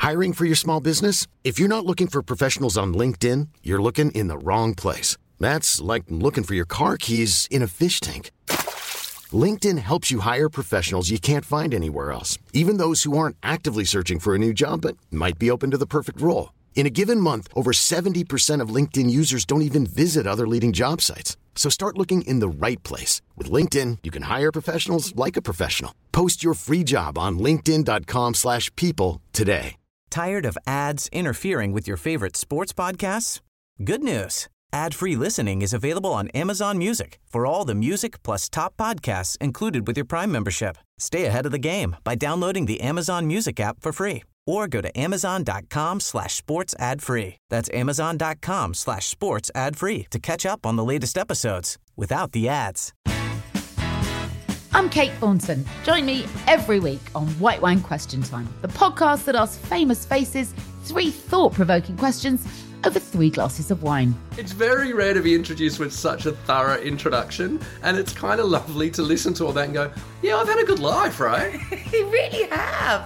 Hiring for your small business? If you're not looking for professionals on LinkedIn, you're looking in the wrong place. That's like looking for your car keys in a fish tank. LinkedIn helps you hire professionals you can't find anywhere else, even those who aren't actively searching for a new job but might be open to the perfect role. In a given month, over 70% of LinkedIn users don't even visit other leading job sites. So start looking in the right place. With LinkedIn, you can hire professionals like a professional. Post your free job on linkedin.com/people today. Tired of ads interfering with your favorite sports podcasts? Good news. Ad-free listening is available on Amazon Music for all the music plus top podcasts included with your Prime membership. Stay ahead of the game by downloading the Amazon Music app for free or go to amazon.com/sports ad free. That's amazon.com/sports ad free to catch up on the latest episodes without the ads. I'm Kate Thornton. Join me every week on White Wine Question Time, the podcast that asks famous faces 3 thought-provoking questions over 3 glasses of wine. It's very rare to be introduced with such a thorough introduction, and it's kind of lovely to listen to all that and go, yeah, I've had a good life, right? You really have.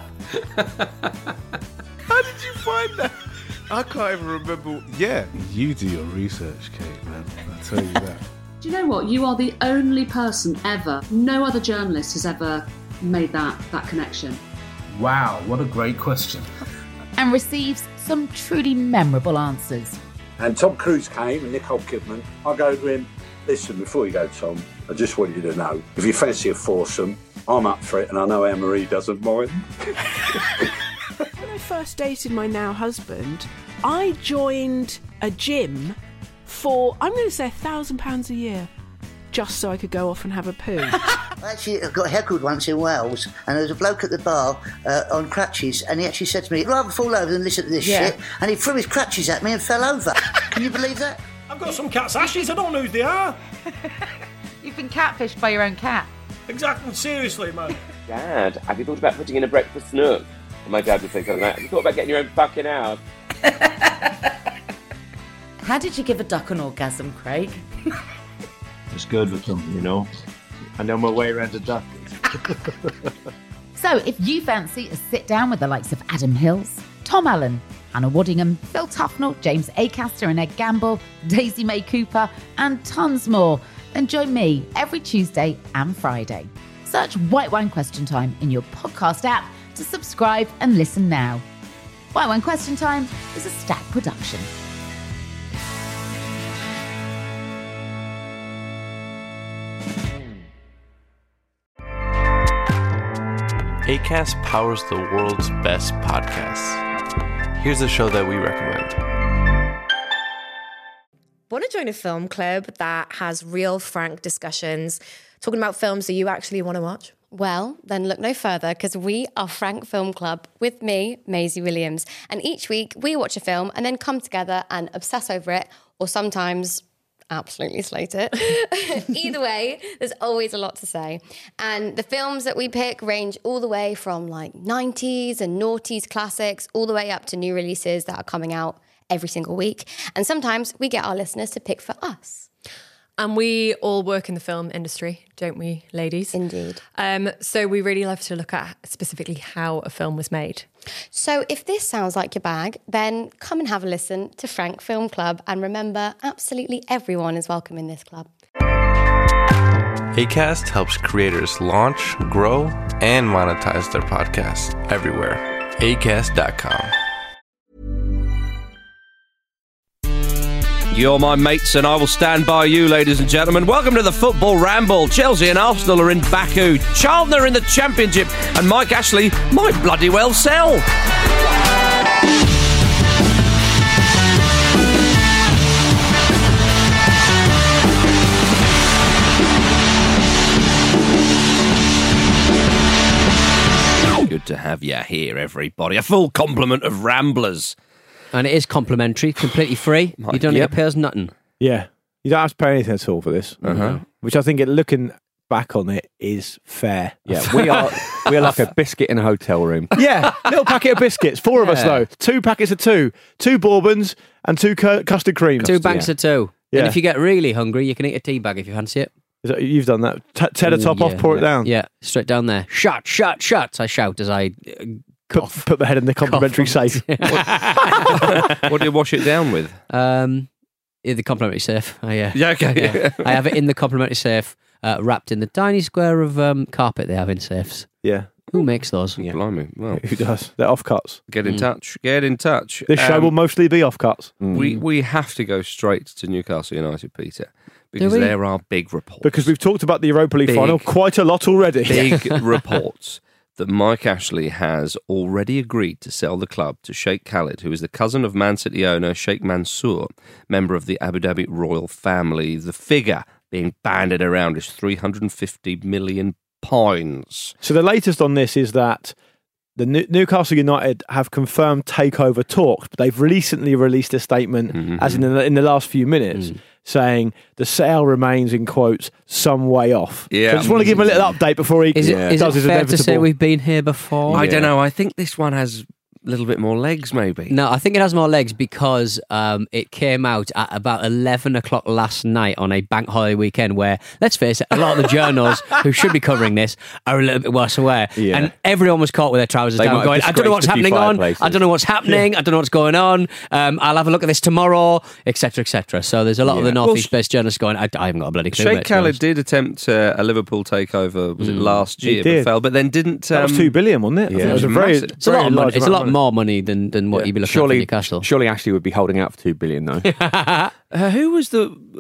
How did you find that? I can't even remember. Yeah, you do your research, Kate, man. I'll tell you that. Do you know what? You are the only person ever, no other journalist has ever made that connection. Wow, what a great question. And receives some truly memorable answers. And Tom Cruise came and Nicole Kidman. I go to him, listen, before you go, Tom, I just want you to know, if you fancy a foursome, I'm up for it and I know Anne-Marie doesn't mind. When I first dated my now husband, I joined a gym for, I'm going to say £1,000 a year, just so I could go off and have a poo. Actually, I got heckled once in Wales, and there was a bloke at the bar on crutches, and he actually said to me, I'd rather fall over than listen to this shit, and he threw his crutches at me and fell over. Can you believe that? I've got some cat's ashes, I don't know who they are. You've been catfished by your own cat. Exactly, seriously, man. Dad, have you thought about putting in a breakfast nook? And my dad would say something like, have you thought about getting your own fucking house? How did you give a duck an orgasm, Craig? It's good with them, you know. I know my way around a duck. So if you fancy a sit-down with the likes of Adam Hills, Tom Allen, Hannah Waddingham, Phil Tufnell, James Acaster and Ed Gamble, Daisy May Cooper, and tons more, then join me every Tuesday and Friday. Search White Wine Question Time in your podcast app to subscribe and listen now. White Wine Question Time is a Stack production. Acast powers the world's best podcasts. Here's a show that we recommend. Want to join a film club that has real, frank discussions, talking about films that you actually want to watch? Well, then look no further, because we are Frank Film Club with me, Maisie Williams. And each week we watch a film and then come together and obsess over it, or sometimes absolutely slate it. Either way, there's always a lot to say. And the films that we pick range all the way from like 90s and noughties classics, all the way up to new releases that are coming out every single week. And sometimes we get our listeners to pick for us. And we all work in the film industry, don't we, ladies? Indeed. So we really love to look at specifically how a film was made. So if this sounds like your bag, then come and have a listen to Frank Film Club. And remember, absolutely everyone is welcome in this club. Acast helps creators launch, grow, and monetize their podcasts everywhere. Acast.com. You're my mates and I will stand by you, ladies and gentlemen. Welcome to the Football Ramble. Chelsea and Arsenal are in Baku. Charlton are in the Championship. And Mike Ashley might bloody well sell. Good to have you here, everybody. A full complement of Ramblers. And it is complimentary, completely free. You don't need to pay us nothing. Yeah. You don't have to pay anything at all for this. Which I think, looking back on it, is fair. Yeah, we are like a biscuit in a hotel room. Yeah, little packet of biscuits. 4 of us, though. 2 packets of 2. 2 bourbons and 2 custard creams. 2 banks of 2. Yeah. And if you get really hungry, you can eat a tea bag if you fancy it. You've done that. Tear the top off, pour it down. Yeah, straight down there. Shut. I shout as I put my head in the complimentary safe. What do you wash it down with? The complimentary safe. Yeah, okay. Yeah. I have it in the complimentary safe, wrapped in the tiny square of carpet they have in safes. Yeah. Who makes those? Yeah. Blimey. Well, who does? They're offcuts. Get in touch. Get in touch. This show will mostly be offcuts. We have to go straight to Newcastle United, Peter, because there are big reports. Because we've talked about the Europa League final quite a lot already. Big reports that Mike Ashley has already agreed to sell the club to Sheikh Khalid, who is the cousin of Man City owner Sheikh Mansour, member of the Abu Dhabi royal family. The figure being bandied around is £350 million. So the latest on this is that the Newcastle United have confirmed takeover talks, but they've recently released a statement, as in the last few minutes, saying the sale remains, in quotes, some way off. Yeah. So I just want to give him a little update before he does his inevitable. Fair to say we've been here before? I don't know. I think this one has a little bit more legs, maybe. No, I think it has more legs because it came out at about 11 o'clock last night on a bank holiday weekend where, let's face it, a lot of the journals who should be covering this are a little bit worse aware. Yeah. And everyone was caught with their trousers down going, I don't know what's happening on. I don't know what's happening. I don't know what's going on. I'll have a look at this tomorrow, etc., etc. So there's a lot of the North East based journalists going, I haven't got a bloody clue. Sheikh Khalid did attempt a Liverpool takeover, was it last year, but failed, but then didn't... that was $2 billion, wasn't it? Yeah. It was it's a lot of money. It's a lot more money than what you'd be looking at for Newcastle. Surely Ashley would be holding out for $2 billion, though. Who was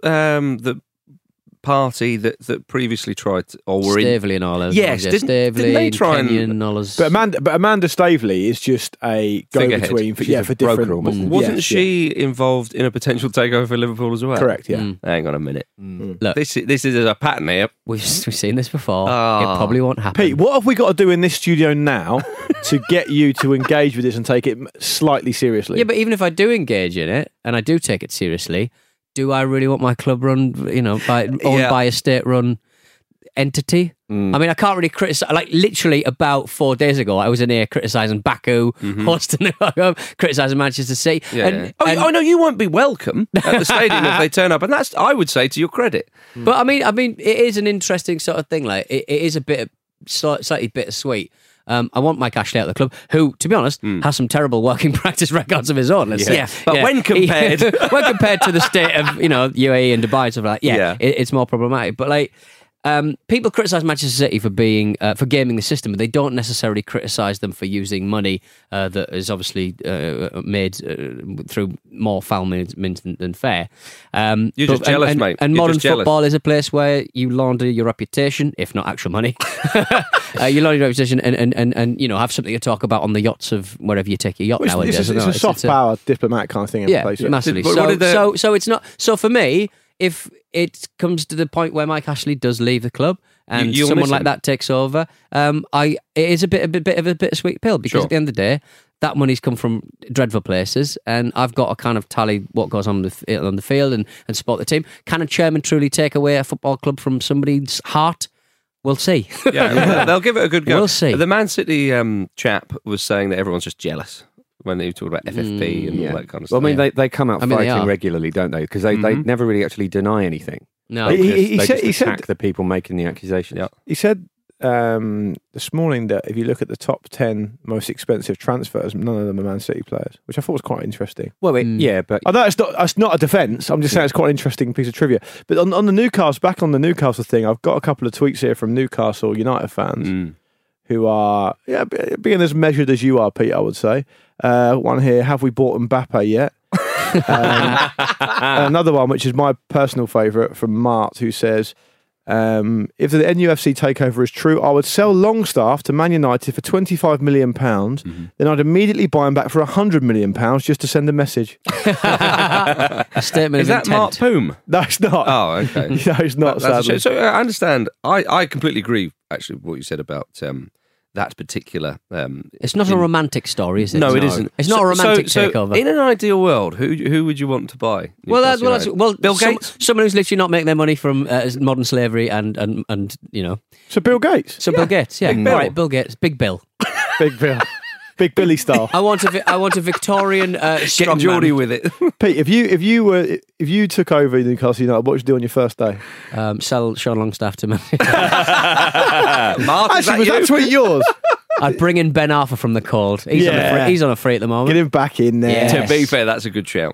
the party that previously tried to, or were Stavely and all those? Yes, didn't they try and all those? But Amanda Stavely is just a go-between for different. Wasn't she involved in a potential takeover for Liverpool as well? Correct. Yeah. Hang on a minute. Look, this is a pattern here. We've seen this before. It probably won't happen. Pete, what have we got to do in this studio now to get you to engage with this and take it slightly seriously? Yeah, but even if I do engage in it and I do take it seriously, do I really want my club run, owned by a state-run entity? I mean, I can't really criticise. Like, literally about 4 days ago, I was in here criticising Baku, hosting criticising Manchester City. I know you won't be welcome at the stadium if they turn up, and that's, I would say, to your credit. But I mean, it is an interesting sort of thing. Like, it is a bit slightly bittersweet. I want Mike Ashley out of the club, who, to be honest, has some terrible working practice records of his own. Let's say. But when compared to the state of UAE and Dubai and stuff like that, it's more problematic. But like, people criticise Manchester City for being for gaming the system, but they don't necessarily criticise them for using money that is obviously made through more foul means than fair. You're just jealous, mate. And modern football is a place where you launder your reputation, if not actual money. You launder your reputation and have something to talk about on the yachts of wherever you take your yacht nowadays. It's a soft power diplomatic kind of thing. Massively. So it's not. So for me, if it comes to the point where Mike Ashley does leave the club and someone like that takes over, it is a bit of a bittersweet pill because at the end of the day, that money's come from dreadful places, and I've got to kind of tally what goes on the field and support the team. Can a chairman truly take away a football club from somebody's heart? We'll see. Yeah, they'll give it a good go. We'll see. The Man City chap was saying that everyone's just jealous when they talk about FFP and all that kind of stuff. Well, I mean, they come out fighting regularly, don't they? Because they never really actually deny anything. No, he attack the people making the accusations. Yeah. He said this morning that if you look at the top 10 most expensive transfers, none of them are Man City players, which I thought was quite interesting. Well, but I know it's not a defence. I'm just saying it's quite an interesting piece of trivia. But on the Newcastle thing, I've got a couple of tweets here from Newcastle United fans who are being as measured as you are, Pete. I would say one here: have we bought Mbappe yet? Another one, which is my personal favourite, from Mart, who says, if the NUFC takeover is true, I would sell Longstaff to Man United for £25 million. Then I'd immediately buy him back for £100 million just to send a message. A statement is of that intent. Mark Poom? No, it's not. Oh, okay. No, it's not. Sadly. So I understand. I completely agree, actually, what you said about that particular... it's not a romantic story, is it? No, it isn't. It's not a romantic takeover. In an ideal world, who would you want to buy? Well, Bill Gates? Someone who's literally not making their money from modern slavery and So Bill Gates? Bill Gates, yeah. Big Bill. Right, Bill Gates. Big Bill. Big Bill. Big Billy style. I want a Victorian Getting Geordie with it. Pete, if you took over Newcastle United, what would you do on your first day? Sell Sean Longstaff to me. Mark, actually, was that tweet yours? I'd bring in Ben Arthur from the cold. He's on a free at the moment. Get him back in there. To be fair, that's a good shout.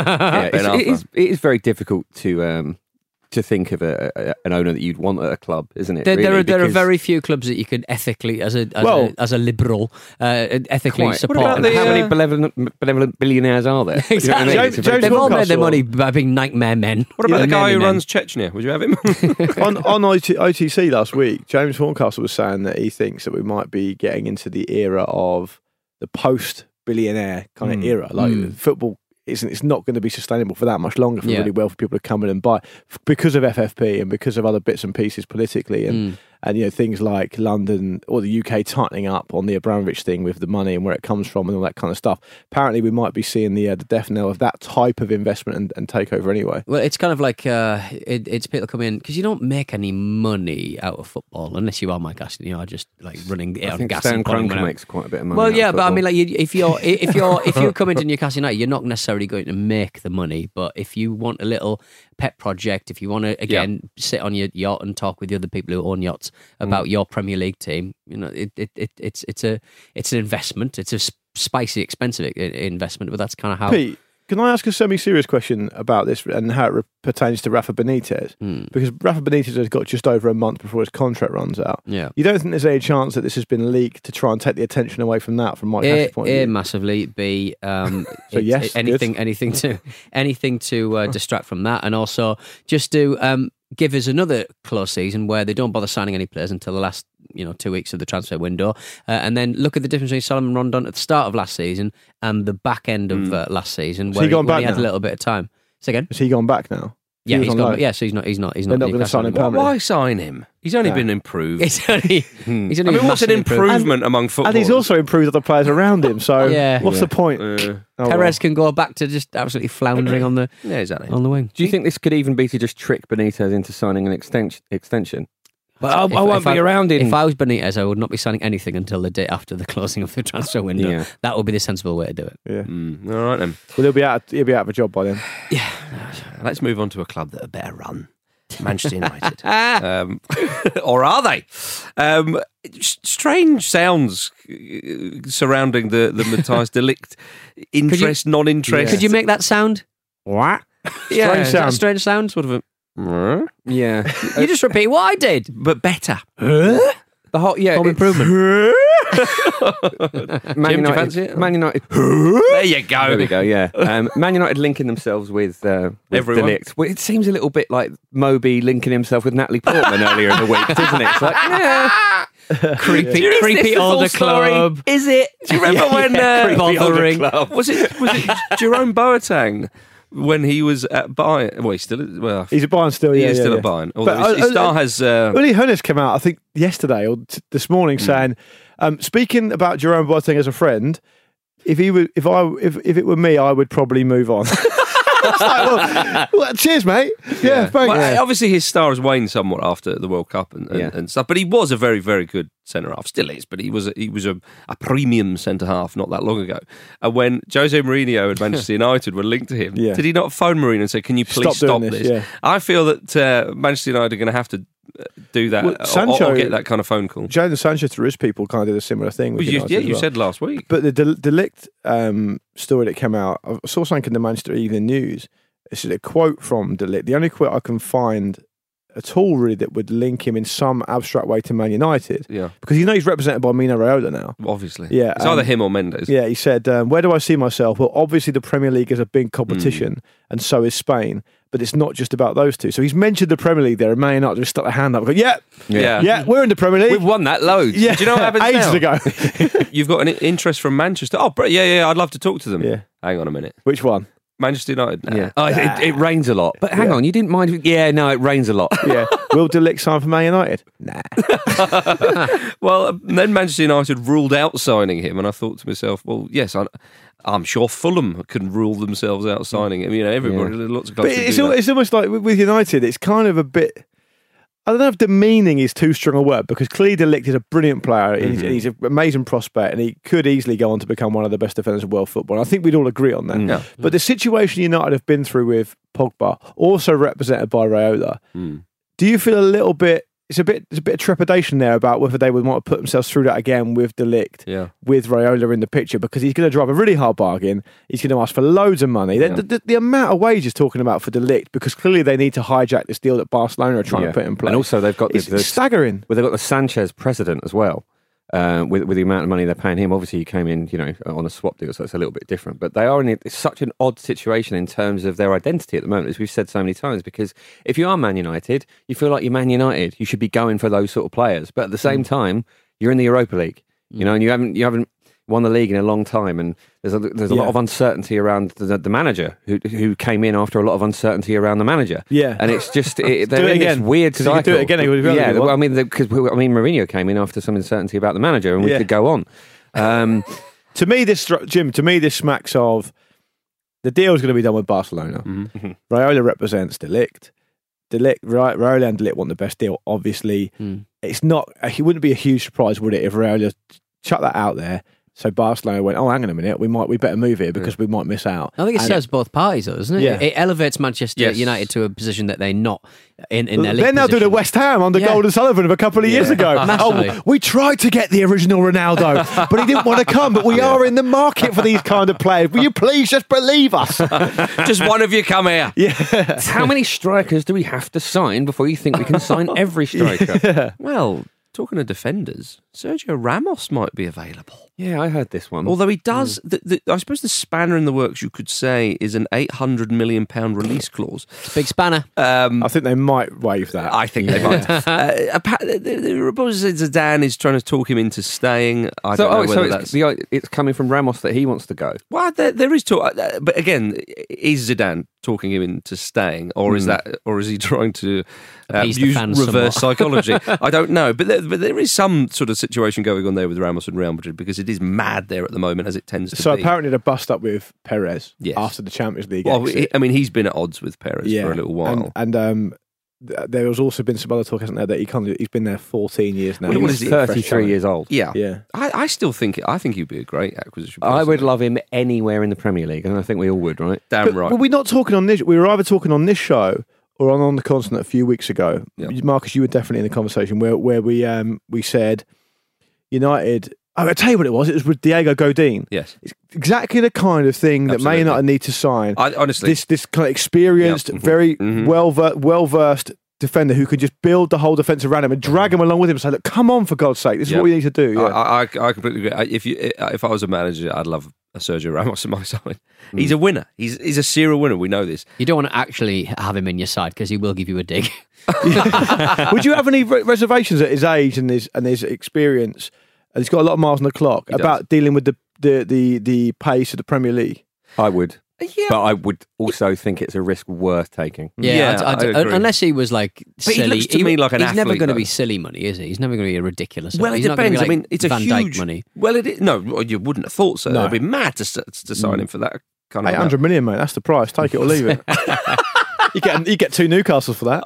It is very difficult to think of an owner that you'd want at a club, isn't it? There are very few clubs that you could ethically, as a liberal, ethically support. What about how many benevolent billionaires are there? Exactly. You know what I mean? They've all made their money by being nightmare men. What about the guy who runs Chechnya? Would you have him? on OTC last week, James Horncastle was saying that he thinks that we might be getting into the era of the post-billionaire kind of era. Like football it's not going to be sustainable for that much longer for really wealthy people to come in and buy because of FFP and because of other bits and pieces politically and things like London or the UK tightening up on the Abramovich thing with the money and where it comes from and all that kind of stuff. Apparently, we might be seeing the death knell of that type of investment and takeover anyway. Well, it's kind of like it's people come in because you don't make any money out of football unless you are Mike Ashley. You know, just like running it on gas. Stan Kroenke makes quite a bit of money. Well, yeah, but I mean, like if you come into Newcastle United, you're not necessarily going to make the money, but if you want a little pet project, if you want to sit on your yacht and talk with the other people who own yachts about your Premier League team, you know, it's an investment. It's a spicy, expensive investment, but that's kind of how. Pete, can I ask a semi-serious question about this and how it pertains to Rafa Benitez? Because Rafa Benitez has got just over a month before his contract runs out. Yeah. You don't think there's any chance that this has been leaked to try and take the attention away from that, from Mike Ashley's point of view? Massively. B. So yes, anything to distract from that, and also just to give us another close season where they don't bother signing any players until the last 2 weeks of the transfer window, and then look at the difference between Solomon Rondon at the start of last season and the back end of last season where he had a little bit of time. So again, has he gone back now? Yeah, he's gone. Yeah, so he's not. They're not going to sign him permanently. Why sign him? He's only been improved. He's only what's an improvement among footballers? And he's also improved other players around him. So what's the point? Perez can go back to just absolutely floundering on the on the wing. Do you think this could even be to just trick Benitez into signing an extension? Well, I won't be around in. If I was Benitez, I would not be signing anything until the day after the closing of the transfer window. Yeah. That would be the sensible way to do it. Yeah. All right then. Well, he'll be out of a job by then. Yeah. Let's move on to a club that are better run. Manchester United. Or are they? Strange sounds surrounding the Matthijs de Ligt interest, non-interest. Could you make that sound? What? Strange sound. Strange sound, sort of a... Yeah. You just repeat what I did, but better. The whole home improvement. Man United. There you go. There we go. Yeah. Man United linking themselves with everyone. De Ligt. Well, it seems a little bit like Moby linking himself with Natalie Portman earlier in the week, doesn't it? It's like, creepy older club. Is it? Do you remember when bothering? Was it Jerome Boateng? When he was at Bayern, well, he still is. Well, he's at Bayern still. He's still at Bayern. Although his star has. Uli Hoeneß came out, I think, yesterday or this morning, saying, speaking about Jerome Boateng as a friend, if it were me, I would probably move on. Well, cheers, mate. Yeah, thanks. Well, obviously, his star has waned somewhat after the World Cup and stuff. But he was a very, very good centre half. Still is, but he was a premium centre half not that long ago. And when Jose Mourinho and Manchester United were linked to him, did he not phone Mourinho and say, "Can you please stop this?" Yeah. I feel that Manchester United are going to have to do that or get that kind of phone call. Jadon Sancho, through his people, kind of did a similar thing. With you said last week. But the De Ligt story that came out, I saw something in the Manchester Evening News. It's a quote from De Ligt. The only quote I can find at all, really, that would link him in some abstract way to Man United. Yeah. Because he's represented by Mino Raiola now. Obviously. Yeah. It's either him or Mendes. Yeah, he said, where do I see myself? Well, obviously the Premier League is a big competition, and so is Spain. But it's not just about those two. So he's mentioned the Premier League there, and Man United just stuck their hand up and go, yeah, we're in the Premier League. We've won that loads. Yeah. Do you know what happens ages ago. You've got an interest from Manchester. Oh, yeah, I'd love to talk to them. Yeah. Hang on a minute. Which one? Manchester United. Yeah. It rains a lot. But hang on, you didn't mind... Yeah, no, it rains a lot. Yeah. Will De Ligt sign for Man United? Nah. Well, then Manchester United ruled out signing him, and I thought to myself, well, yes, I'm sure Fulham can rule themselves out signing him. Everybody, lots of clubs. But it's almost like with United, it's kind of a bit... I don't know if demeaning is too strong a word, because clearly De Ligt is a brilliant player. He's an amazing prospect, and he could easily go on to become one of the best defenders of world football. And I think we'd all agree on that. Yeah. But the situation United have been through with Pogba, also represented by Raiola, do you feel a little bit there's a bit of trepidation there about whether they would want to put themselves through that again with De Ligt, with Raiola in the picture, because he's going to drive a really hard bargain. He's going to ask for loads of money. The amount of wages talking about for De Ligt, because clearly they need to hijack this deal that Barcelona are trying to put in place. And also they've got it's staggering. Well, they've got the Sanchez precedent as well. With the amount of money they're paying him, obviously he came in, on a swap deal, so it's a little bit different. But they are it's such an odd situation in terms of their identity at the moment, as we've said so many times. Because if you are Man United, you feel like you're Man United. You should be going for those sort of players. But at the same time, you're in the Europa League, and you haven't won the league in a long time, and there's a lot of uncertainty around the manager who came in after a lot of uncertainty around the manager. Yeah, and it's just they're in this weird cycle. Do it again. I mean, because Mourinho came in after some uncertainty about the manager, and we could go on. To me, this smacks of the deal's going to be done with Barcelona. Mm-hmm. Raiola represents De Ligt. Raiola and De Ligt want the best deal. Obviously, it's not. It wouldn't be a huge surprise, would it, if Raiola chucked that out there? So Barcelona went, oh, hang on a minute, we better move here because we might miss out. I think it serves both parties, though, doesn't it? Yeah. It elevates Manchester United to a position that they're not in their league. They're now doing a West Ham under Golden Sullivan of a couple of years ago. Oh, we tried to get the original Ronaldo, but he didn't want to come. But we are in the market for these kind of players. Will you please just believe us? Just one of you come here. Yeah. How many strikers do we have to sign before you think we can sign every striker? Yeah. Well, talking of defenders, Sergio Ramos might be available. Yeah, I heard this one. Although he does, I suppose the spanner in the works, you could say, is an £800 million release clause. It's a big spanner. I think they might waive that. I think they might. The report says Zidane is trying to talk him into staying. I don't know whether it's coming from Ramos that he wants to go. Well, there is talk, but again, is Zidane talking him into staying, or is he trying to use reverse psychology? I don't know, but there is some sort of situation going on there with Ramos and Real Madrid, because it is mad there at the moment, as it tends to be. So apparently they bust up with Perez after the Champions League exit. I mean, he's been at odds with Perez for a little while. And there has also been some other talk, hasn't there, that he's been there 14 years now. Well, he's 33 years old. Yeah. I still think he'd be a great acquisition. I would love him anywhere in the Premier League, and I think we all would, right? Damn right. But we're not talking on this. We were either talking on this show or on the continent a few weeks ago. Yep. Marcus, you were definitely in the conversation where we said United. I'll tell you what it was. It was with Diego Godin. Yes, it's exactly the kind of thing that Man United need to sign. Honestly, this kind of experienced, very well versed defender who could just build the whole defence around him and drag him along with him and say, look, come on, for God's sake, this is what we need to do. Yeah. I completely agree. If I was a manager, I'd love a Sergio Ramos on my side. He's a winner. He's a serial winner. We know this. You don't want to actually have him in your side because he will give you a dig. Would you have any reservations at his age and his experience? And he's got a lot of miles on the clock about dealing with the pace of the Premier League. I would. Yeah. But I would also think it's a risk worth taking. Yeah, I agree. Unless he was like silly. He looks to me like an athlete. He's never going to be silly money, is he? He's never going to be ridiculous. Well, it depends. I mean, it's Van a huge Dijk money. Well, no, you wouldn't have thought so. I'd be mad to sign him for that kind of 800 million, mate. That's the price. Take it or leave it. You get two Newcastles for that.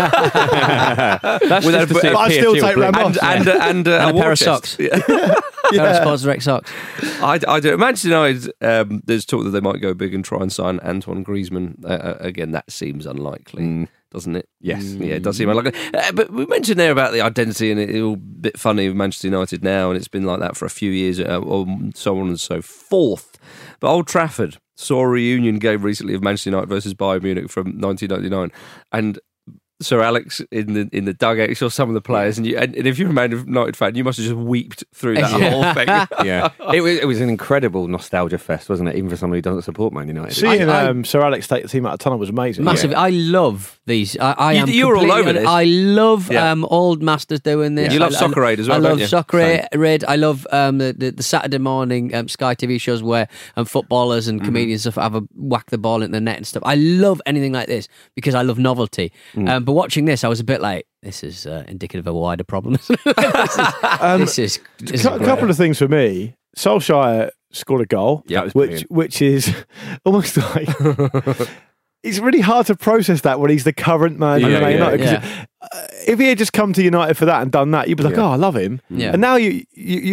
That's just but I still take Ramos and a pair of socks. Pair of Sports Direct socks. I do. Manchester United. There's talk that they might go big and try and sign Antoine Griezmann. Again, that seems unlikely, doesn't it? Yes. Yeah, it does seem unlikely. But we mentioned there about the identity, and it's all a bit funny with Manchester United now, and it's been like that for a few years, or so on and so forth. But Old Trafford saw a reunion game recently of Manchester United versus Bayern Munich from 1999, and Sir Alex in the dugout, you saw some of the players, and if you're a Man United fan, you must have just weeped through that whole thing. Yeah, it was an incredible nostalgia fest, wasn't it? Even for somebody who doesn't support Man United. Seeing Sir Alex take the team out of tunnel was amazing. Massive. Yeah. I love these. You're all over this. I love old masters doing this. You love Soccer Aid as well. I love Soccer Aid. I love the Saturday morning Sky TV shows where footballers and comedians have a whack the ball in the net and stuff. I love anything like this because I love novelty. But watching this, I was a bit like, this is indicative of a wider problem. This is a couple of things for me. Solskjaer scored a goal, which is almost like it's really hard to process that when he's the current man. if he had just come to United for that and done that, you'd be like, oh, I love him. Yeah. And now you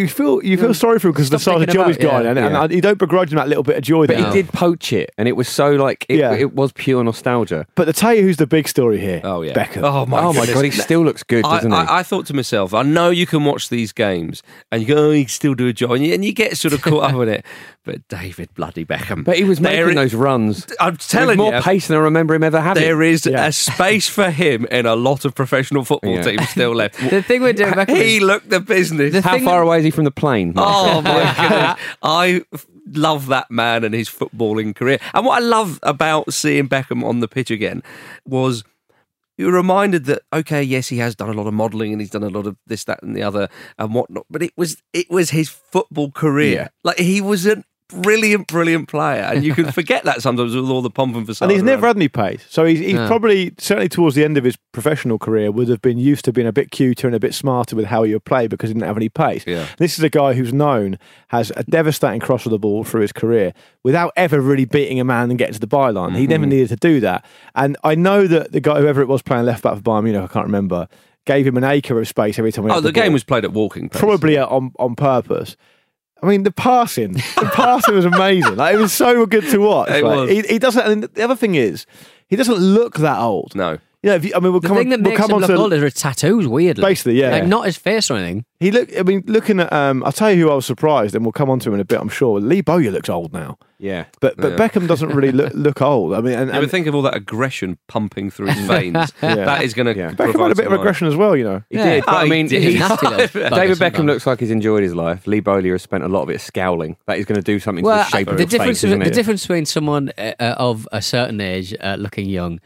feel sorry for him because of the size of job he's got, and you don't begrudge him that little bit of joy. But he did poach it, and it was so like it was pure nostalgia. But to tell you who's the big story here, Beckham. Oh my God, he still looks good, doesn't he? I thought to myself, I know you can watch these games and you go, oh, you can still do a job, and you get sort of caught up with it. But David bloody Beckham. But he was making those runs. I'm telling with more pace than I remember him ever having. There is a space for him in a lot of professional football teams still left. The thing with David Beckham, he looked the business. How far away is he from the plane? Oh my goodness! I love that man and his footballing career. And what I love about seeing Beckham on the pitch again was you're reminded that, okay, yes, he has done a lot of modelling and he's done a lot of this, that, and the other and whatnot. But it was his football career. Yeah. Like he was a brilliant player, and you can forget that sometimes with all the pomp and facade. And he's never had any pace, so he's probably, certainly towards the end of his professional career, would have been used to being a bit cuter and a bit smarter with how he would play because he didn't have any pace. Yeah. This is a guy who's known has a devastating cross of the ball through his career without ever really beating a man and getting to the byline. He never needed to do that. And I know that the guy, whoever it was playing left back for Bayern Munich, I can't remember, gave him an acre of space every time he had the game ball. Was played at walking pace. Probably on purpose. I mean, the passing was amazing. Like, it was so good to watch. It was. He doesn't. And the other thing is, he doesn't look that old. No. You know, the thing that makes him look old is his tattoos, weirdly. Basically, yeah. Like, not his face or anything. Looking at, I'll tell you who I was surprised, and we'll come on to him in a bit, I'm sure. Lee Bowyer looks old now. Yeah. But Beckham doesn't really look old. I mean, and you would think of all that aggression pumping through his veins. That is going to Beckham had a bit of aggression as well, you know. He did. But, I mean, David Beckham looks like he's enjoyed his life. Lee Bowyer has spent a lot of it scowling. That he's going to do something to the shape of his face, isn't it? The difference between someone of a certain age looking young.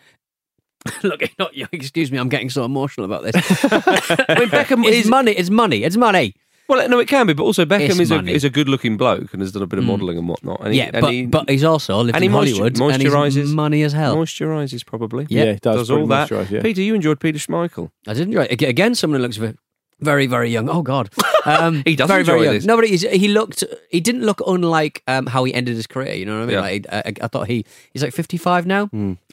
Look, not young. Excuse me, I'm getting so emotional about this. I mean, Beckham is money. It's money. It's money. Well, no, it can be, but also Beckham is a good-looking bloke and has done a bit of modelling and whatnot. And but he's also lived in Hollywood and he's money as hell. Moisturises probably. Yeah, he does all that. Yeah. Peter, you enjoyed Peter Schmeichel. I did enjoy it. Again, someone who looks very, very young. Oh God, he does very, enjoy very young. this. No, but he didn't look unlike how he ended his career. You know what I mean? Yeah. Like, I thought he's like 55 now,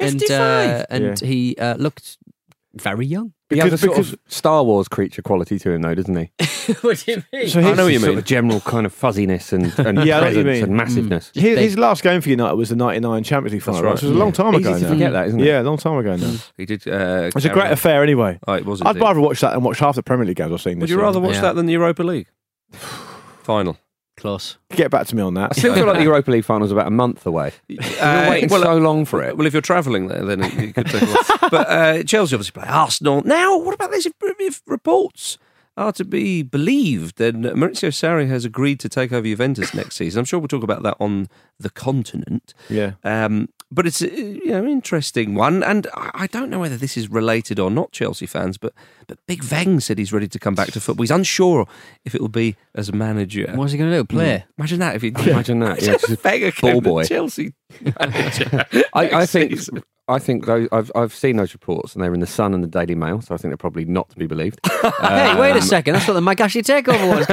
55? and he looked very young. He has a sort of Star Wars creature quality to him, though, doesn't he? What do you mean? So I know what you mean. Sort of general kind of fuzziness and presence and massiveness. His last game for United was the '99 Champions League final. Right. Which was a long time ago Easy now. to forget that, isn't it? Yeah, a long time ago now. He did. It's a great affair anyway. Oh, it was. I'd rather watch that than watch half the Premier League games I've seen. Would you rather watch that than the Europa League final? Close. Get back to me on that. I still feel like the Europa League final is about a month away. We're waiting so long for it. Well, if you're travelling there, then you could take a while. But Chelsea obviously play Arsenal. Now, what about this? If reports are to be believed, then Maurizio Sarri has agreed to take over Juventus next season. I'm sure we'll talk about that on the continent. Yeah. But it's an interesting one, and I don't know whether this is related or not, Chelsea fans, but Big Veng said he's ready to come back to football. He's unsure if it will be as a manager. What's he going to do? Play? Imagine that. Imagine that. Yeah, just Wenger ball boy. Chelsea manager. I think those, I've seen those reports, and they're in the Sun and the Daily Mail, so I think they're probably not to be believed. Hey, wait a second! That's what the Magashi takeover was.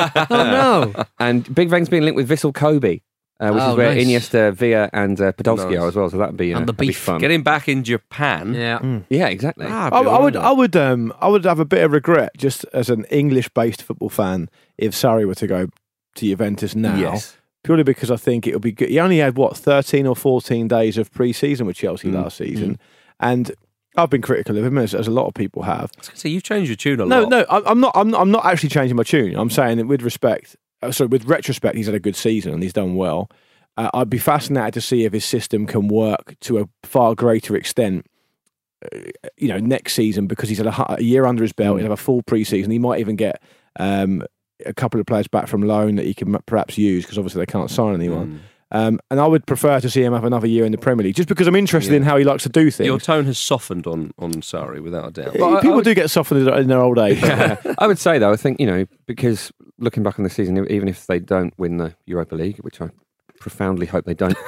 Oh no! And Big Veng's being linked with Vissel Kobe. Which is where Iniesta, Villa and Podolski are as well, so that'd be fun. Get him back in Japan. Yeah, exactly. I would have a bit of regret, just as an English-based football fan, if Sarri were to go to Juventus now. Yes. Purely because I think it would be good. He only had 13 or 14 days of pre-season with Chelsea last season, and I've been critical of him as a lot of people have. I was going to say, you've changed your tune a lot. No, I'm not actually changing my tune. I'm saying that with retrospect, he's had a good season and he's done well. I'd be fascinated to see if his system can work to a far greater extent, next season, because he's had a year under his belt. He'll have a full pre-season. He might even get a couple of players back from loan that he can perhaps use, because obviously they can't sign anyone. And I would prefer to see him have another year in the Premier League, just because I'm interested in how he likes to do things. Your tone has softened on Sarri, without a doubt. But people do get softened in their old age. I would say, though, I think, because looking back on the season, even if they don't win the Europa League, which I profoundly hope they don't,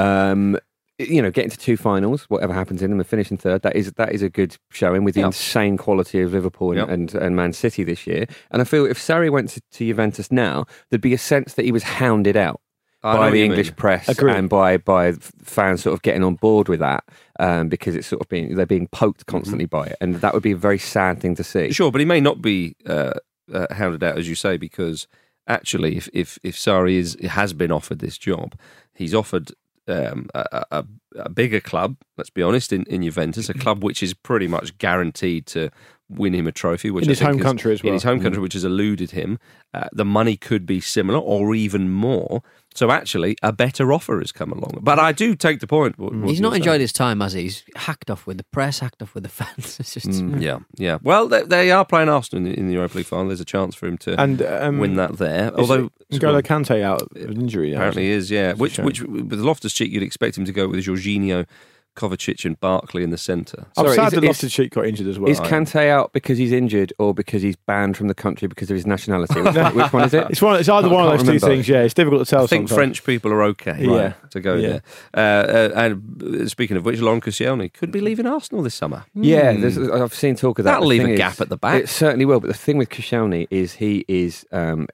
getting to two finals, whatever happens in them, and finishing third, that is a good showing with the insane quality of Liverpool and Man City this year. And I feel if Sarri went to Juventus now, there'd be a sense that he was hounded out. by the English press and by fans sort of getting on board with that, because it's sort of they're being poked constantly by it, and that would be a very sad thing to see. Sure, but he may not be hounded out, as you say, because actually, if Sarri has been offered this job, he's offered a bigger club, let's be honest, in Juventus, a club which is pretty much guaranteed to win him a trophy, which in his home country as well. In his home country, which has eluded him. The money could be similar or even more. So actually, a better offer has come along. But I do take the point. He's not enjoyed his time, has he? He's hacked off with the press, hacked off with the fans. It's just yeah. Well, they are playing Arsenal in the Europa League final. There's a chance for him to win that there. Although N'Golo Kante out of injury, apparently is. Which with Loftus-Cheek, you'd expect him to go with Jorginho, Kovacic and Barkley in the centre. I'm sad that Loftus-Cheek got injured as well. Is Kante out because he's injured or because he's banned from the country because of his nationality? Which one is it? It's either one of those two things, yeah. It's difficult to tell. I think sometimes French people are okay to go there. And speaking of which, Laurent Koscielny could be leaving Arsenal this summer. Yeah, I've seen talk of that. That'll leave a gap at the back. It certainly will, but the thing with Koscielny is he is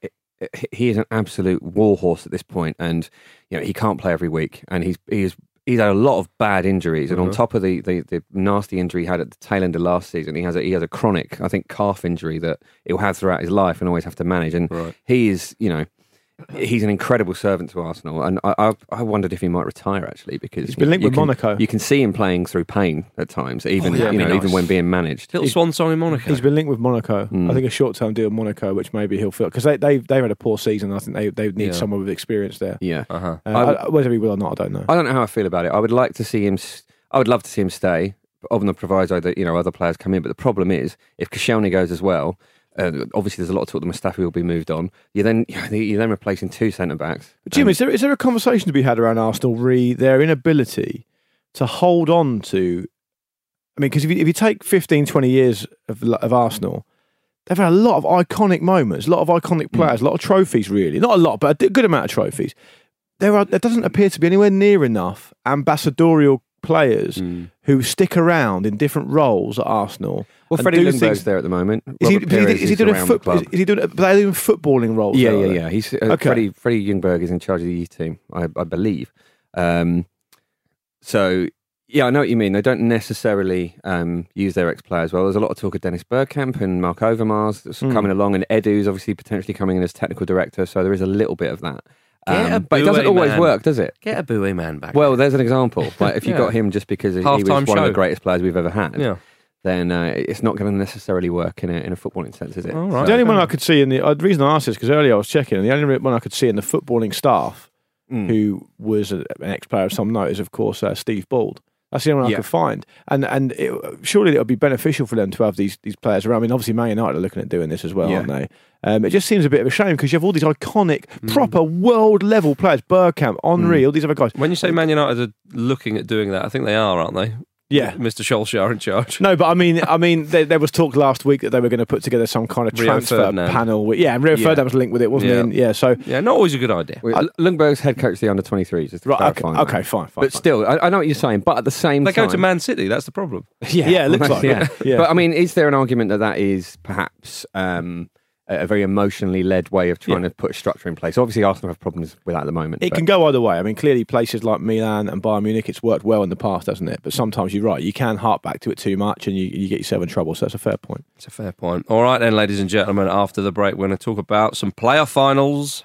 an absolute warhorse at this point, and he can't play every week, and he's had a lot of bad injuries, and on top of the nasty injury he had at the tail end of last season, he has a chronic, I think, calf injury that he'll have throughout his life and always have to manage. And he is, he's an incredible servant to Arsenal, and I wondered if he might retire actually, because he's been linked with Monaco. You can see him playing through pain at times, even even when being managed. Little swan song in Monaco. He's been linked with Monaco. I think a short-term deal with Monaco, which maybe he'll fill, because they've had a poor season. I think they need someone with experience there. Yeah, whether he will or not, I don't know. I don't know how I feel about it. I would like to see him. I would love to see him stay, on the proviso that other players come in. But the problem is, if Koscielny goes as well. Obviously, there's a lot of talk that Mustafi will be moved on. You're then replacing two centre backs. But Jim, is there a conversation to be had around Arsenal their inability to hold on to? I mean, because if you take 15, 20 years of Arsenal, they've had a lot of iconic moments, a lot of iconic players, a lot of trophies. Really, not a lot, but a good amount of trophies. There doesn't appear to be anywhere near enough ambassadorial players who stick around in different roles at Arsenal. Well, Freddie Ljungberg's there at the moment. Is he doing footballing roles? Yeah. He's Freddie Ljungberg is in charge of the youth team, I believe. So yeah, I know what you mean. They don't necessarily use their ex-players well. There's a lot of talk of Dennis Bergkamp and Mark Overmars that's coming along, and Edu's obviously potentially coming in as technical director. So there is a little bit of that. But it doesn't always work, does it? Get a Boué man back. Well, there's an example. Like if you got him just because he was one of the greatest players we've ever had, then it's not going to necessarily work in a footballing sense, is it? All right. The only one I could see the reason I asked this because earlier I was checking, and the only one I could see in the footballing staff who was an ex-player of some note is, of course, Steve Bald. That's the only one I could find. And surely it would be beneficial for them to have these players around. I mean, obviously, Man United are looking at doing this as well, aren't they? It just seems a bit of a shame because you have all these iconic, proper world-level players, Bergkamp, Henry, all these other guys. When you say Man United are looking at doing that, I think they are, aren't they? Yeah, Mr. Solskjaer in charge. No, but I mean, there was talk last week that they were going to put together some kind of transfer panel. Rio Ferdinand was linked with it, wasn't he? So not always a good idea. Ljungberg's head coach of the under-23s. Right, okay, fine. But still, I know what you're saying. But at the same time, they go to Man City. That's the problem. Yeah, it looks like. Yeah. But I mean, is there an argument that is perhaps a very emotionally led way of trying to put a structure in place? Obviously, Arsenal have problems with that at the moment. It can go either way. I mean, clearly places like Milan and Bayern Munich, it's worked well in the past, hasn't it? But sometimes you're right. You can hark back to it too much and you get yourself in trouble. So that's a fair point. It's a fair point. All right then, ladies and gentlemen, after the break, we're going to talk about some playoff finals.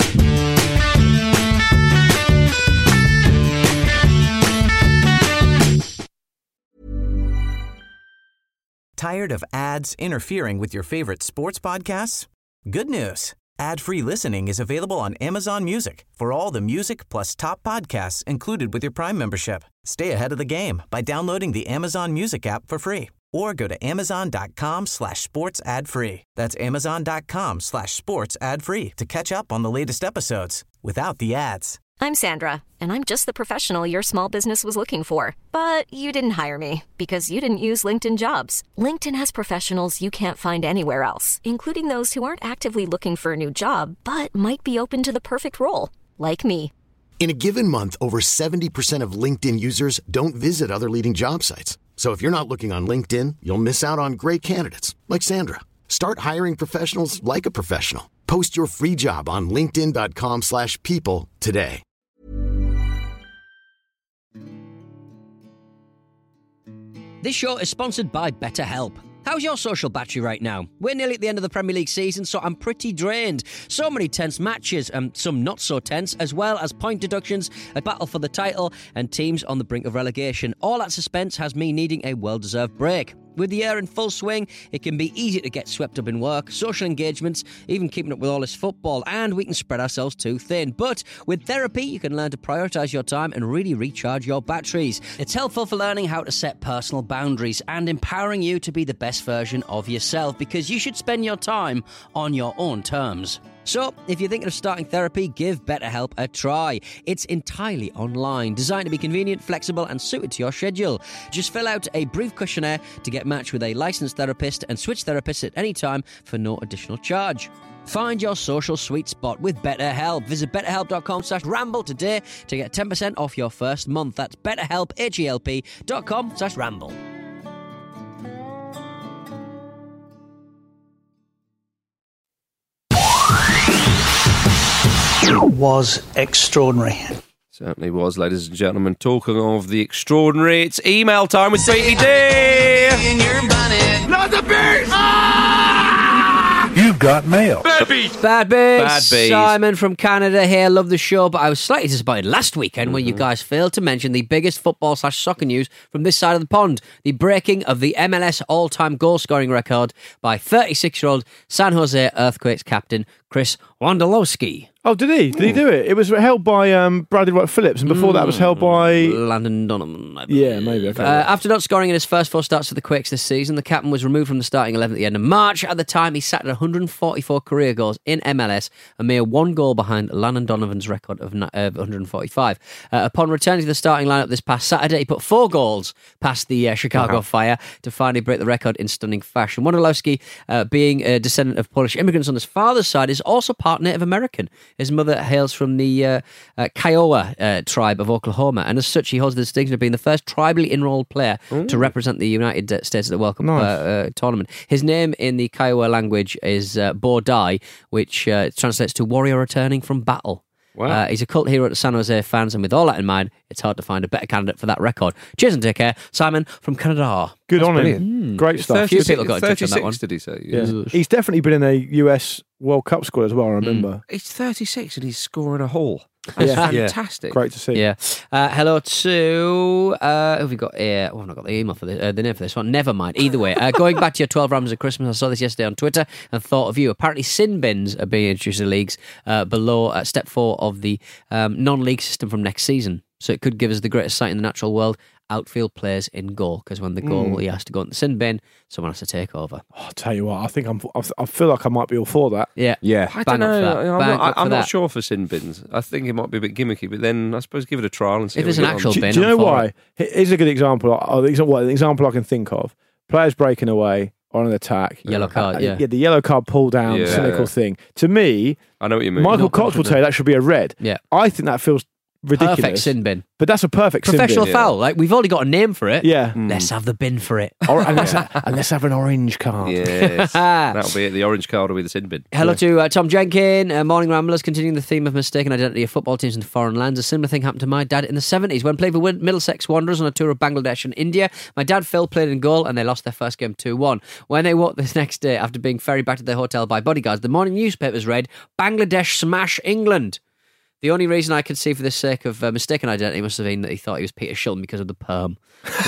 Tired of ads interfering with your favorite sports podcasts? Good news. Ad-free listening is available on Amazon Music for all the music plus top podcasts included with your Prime membership. Stay ahead of the game by downloading the Amazon Music app for free or go to amazon.com/sports ad free. That's amazon.com/sports ad free to catch up on the latest episodes without the ads. I'm Sandra, and I'm just the professional your small business was looking for. But you didn't hire me because you didn't use LinkedIn Jobs. LinkedIn has professionals you can't find anywhere else, including those who aren't actively looking for a new job, but might be open to the perfect role, like me. In a given month, over 70% of LinkedIn users don't visit other leading job sites. So if you're not looking on LinkedIn, you'll miss out on great candidates, like Sandra. Start hiring professionals like a professional. Post your free job on linkedin.com/people today. This show is sponsored by BetterHelp. How's your social battery right now? We're nearly at the end of the Premier League season, so I'm pretty drained. So many tense matches, and some not so tense, as well as point deductions, a battle for the title, and teams on the brink of relegation. All that suspense has me needing a well-deserved break. With the year in full swing, it can be easy to get swept up in work, social engagements, even keeping up with all this football, and we can spread ourselves too thin. But with therapy, you can learn to prioritise your time and really recharge your batteries. It's helpful for learning how to set personal boundaries and empowering you to be the best version of yourself, because you should spend your time on your own terms. So, if you're thinking of starting therapy, give BetterHelp a try. It's entirely online, designed to be convenient, flexible, and suited to your schedule. Just fill out a brief questionnaire to get matched with a licensed therapist and switch therapists at any time for no additional charge. Find your social sweet spot with BetterHelp. Visit betterhelp.com/ramble today to get 10% off your first month. That's BetterHelp, HELP.com/ramble. Was extraordinary. Certainly was, ladies and gentlemen. Talking of the extraordinary, it's email time with BED. Not the bees! You've got mail. Bad bees! Bad bees. Bad bees. Simon from Canada here. Love the show, but I was slightly disappointed last weekend when you guys failed to mention the biggest football/soccer news from this side of the pond: the breaking of the MLS all-time goal-scoring record by 36-year-old San Jose Earthquakes captain Chris Wondolowski. Oh, did he? Did he do it? It was held by Bradley Wright Phillips, and before that was held by Landon Donovan. Yeah, maybe. Okay. After not scoring in his first 4 starts for the Quakes this season, the captain was removed from the starting 11 at the end of March. At the time, he sat at 144 career goals in MLS, a mere 1 goal behind Landon Donovan's record of 145. Upon returning to the starting lineup this past Saturday, he put 4 goals past the Chicago Fire to finally break the record in stunning fashion. Wondolowski, being a descendant of Polish immigrants on his father's side, is also part Native American. His mother hails from the Kiowa tribe of Oklahoma, and as such, he holds the distinction of being the first tribally enrolled player to represent the United States at the World Cup tournament. His name in the Kiowa language is Bo Dai, which translates to warrior returning from battle. Wow. He's a cult hero to San Jose fans, and with all that in mind, it's hard to find a better candidate for that record. Cheers and take care. Simon from Canada. Good on him. Great stuff. A few people got in touch on that one. Did he say? Yeah. He's definitely been in a US World Cup squad as well, I remember. He's 36 and he's scoring a haul. That's fantastic. Great to see. Yeah. Hello to who have we got here? Oh, I've not got the email for this, the name for this one. Never mind. Either way, going back to your 12 Rams of Christmas, I saw this yesterday on Twitter and thought of you. Apparently, sin bins are being introduced to leagues below step 4 of the non-league system from next season. So it could give us the greatest sight in the natural world: outfield players in goal, because when the goalie has to go in the sin bin, someone has to take over. I'll tell you what, I feel like I might be all for that. Yeah. I don't know. I'm not sure for sin bins. I think it might be a bit gimmicky, but then I suppose give it a trial and see if there's an actual bin. Do you know why? Here's a good example. An example I can think of: players breaking away on an attack, yellow card. Yeah, the yellow card pull down, cynical thing. To me, I know what you mean. Michael Cox will tell you that should be a red. Yeah, I think that feels ridiculous. Perfect sin bin. But that's a perfect professional sin bin. foul. Like, we've already got a name for it. Yeah. Let's have the bin for it. And let's have an orange card. Yes. That'll be it. The orange card will be the sin bin. Hello to Tom Jenkin, Morning Ramblers, continuing the theme of mistaken identity of football teams in foreign lands. A similar thing happened to my dad in the 70s when played for Middlesex Wanderers on a tour of Bangladesh and India. My dad, Phil, played in goal and they lost their first game 2-1. When they woke this next day after being ferried back to their hotel by bodyguards, the morning newspapers read, "Bangladesh smash England." The only reason I could see for the sake of mistaken identity must have been that he thought he was Peter Shilton because of the perm.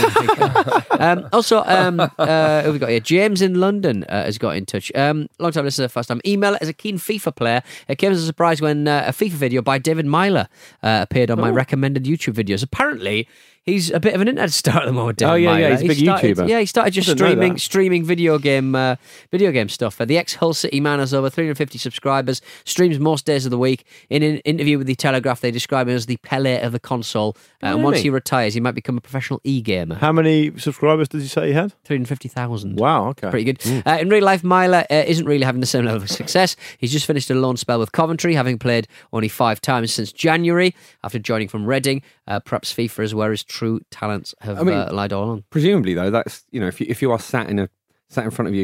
Also, who have we got here? James in London has got in touch. Long time listener, first time emailer. As a keen FIFA player, it came as a surprise when a FIFA video by David Myler appeared on my recommended YouTube videos. Apparently, he's a bit of an internet star at the moment, David Myler. He's a big YouTuber. Yeah, he started just streaming video game stuff. The ex-Hull City man has over 350 subscribers, streams most days of the week. In an interview with The Telegraph, they describe him as the Pele of the console. And once he retires, he might become a professional e-gamer. How many subscribers did you say he had? 350,000. Wow, okay. Pretty good. In real life, Myler isn't really having the same level of success. He's just finished a loan spell with Coventry, having played only 5 times since January after joining from Reading. Perhaps FIFA is where his true talents have lied all along. Presumably, though, that's, if you are sat in front of your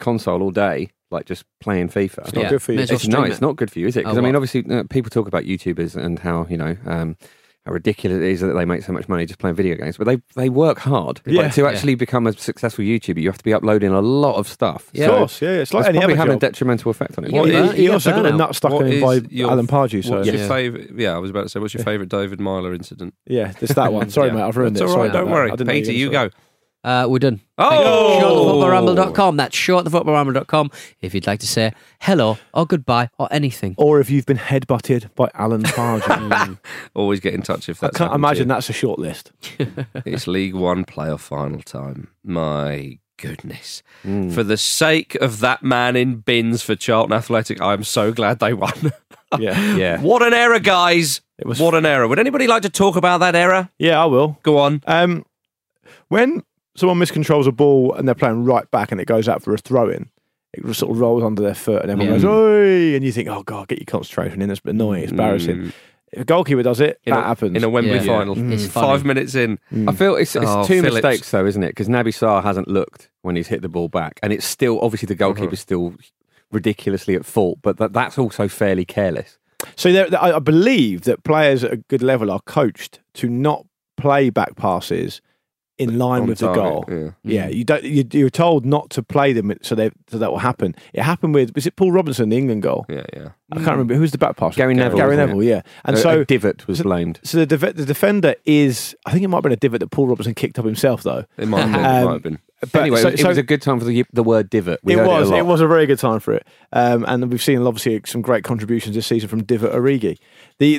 console all day, like just playing FIFA. It's not good for you. It's not good for you, is it? Because I mean, obviously, people talk about YouTubers and how how ridiculous it is that they make so much money just playing video games, but they work hard. Like, to actually become a successful YouTuber, you have to be uploading a lot of stuff. Of course, it's like any probably other having a job. detrimental effect on it. He also got a nut stuck in him by Alan Pardew. So What's your favourite? Yeah, I was about to say, what's your favourite David Myler incident? Yeah, it's that one. Sorry, mate, I've ruined it. It's all right, Sorry, don't worry. I Peter, you go. We're done. Oh! ShortTheFootballRamble.com. That's ShortTheFootballRamble.com if you'd like to say hello or goodbye or anything. Or if you've been headbutted by Alan Pardew. Always get in touch if that's I can't imagine that's a short list. It's League One playoff final time. My goodness. For the sake of that man in bins for Charlton Athletic, I'm so glad they won. Yeah. What an error, guys. What an error. Would anybody like to talk about that error? Yeah, I will. Go on. When someone miscontrols a ball and they're playing right back and it goes out for a throw-in, it just sort of rolls under their foot and everyone goes, oi! And you think, oh, God, get your concentration in. It's annoying. It's embarrassing. If a goalkeeper does it, that happens. In a Wembley final. It's 5 minutes in. I feel it's two mistakes, though, isn't it? Because Naby Sarr hasn't looked when he's hit the ball back. And it's still, obviously, the goalkeeper's still ridiculously at fault, but that's also fairly careless. So I believe that players at a good level are coached to not play back passes in line with the goal. You're told not to play them so that will happen. It happened with, was it Paul Robinson, the England goal? Yeah. I can't remember who's the back pass. Gary Neville, yeah. And a divot was blamed. So the defender is, I think it might have been a divot that Paul Robinson kicked up himself, though. It might have been. But anyway, it was a good time for the word divot. It was a very good time for it. And we've seen obviously some great contributions this season from Divot Origi. The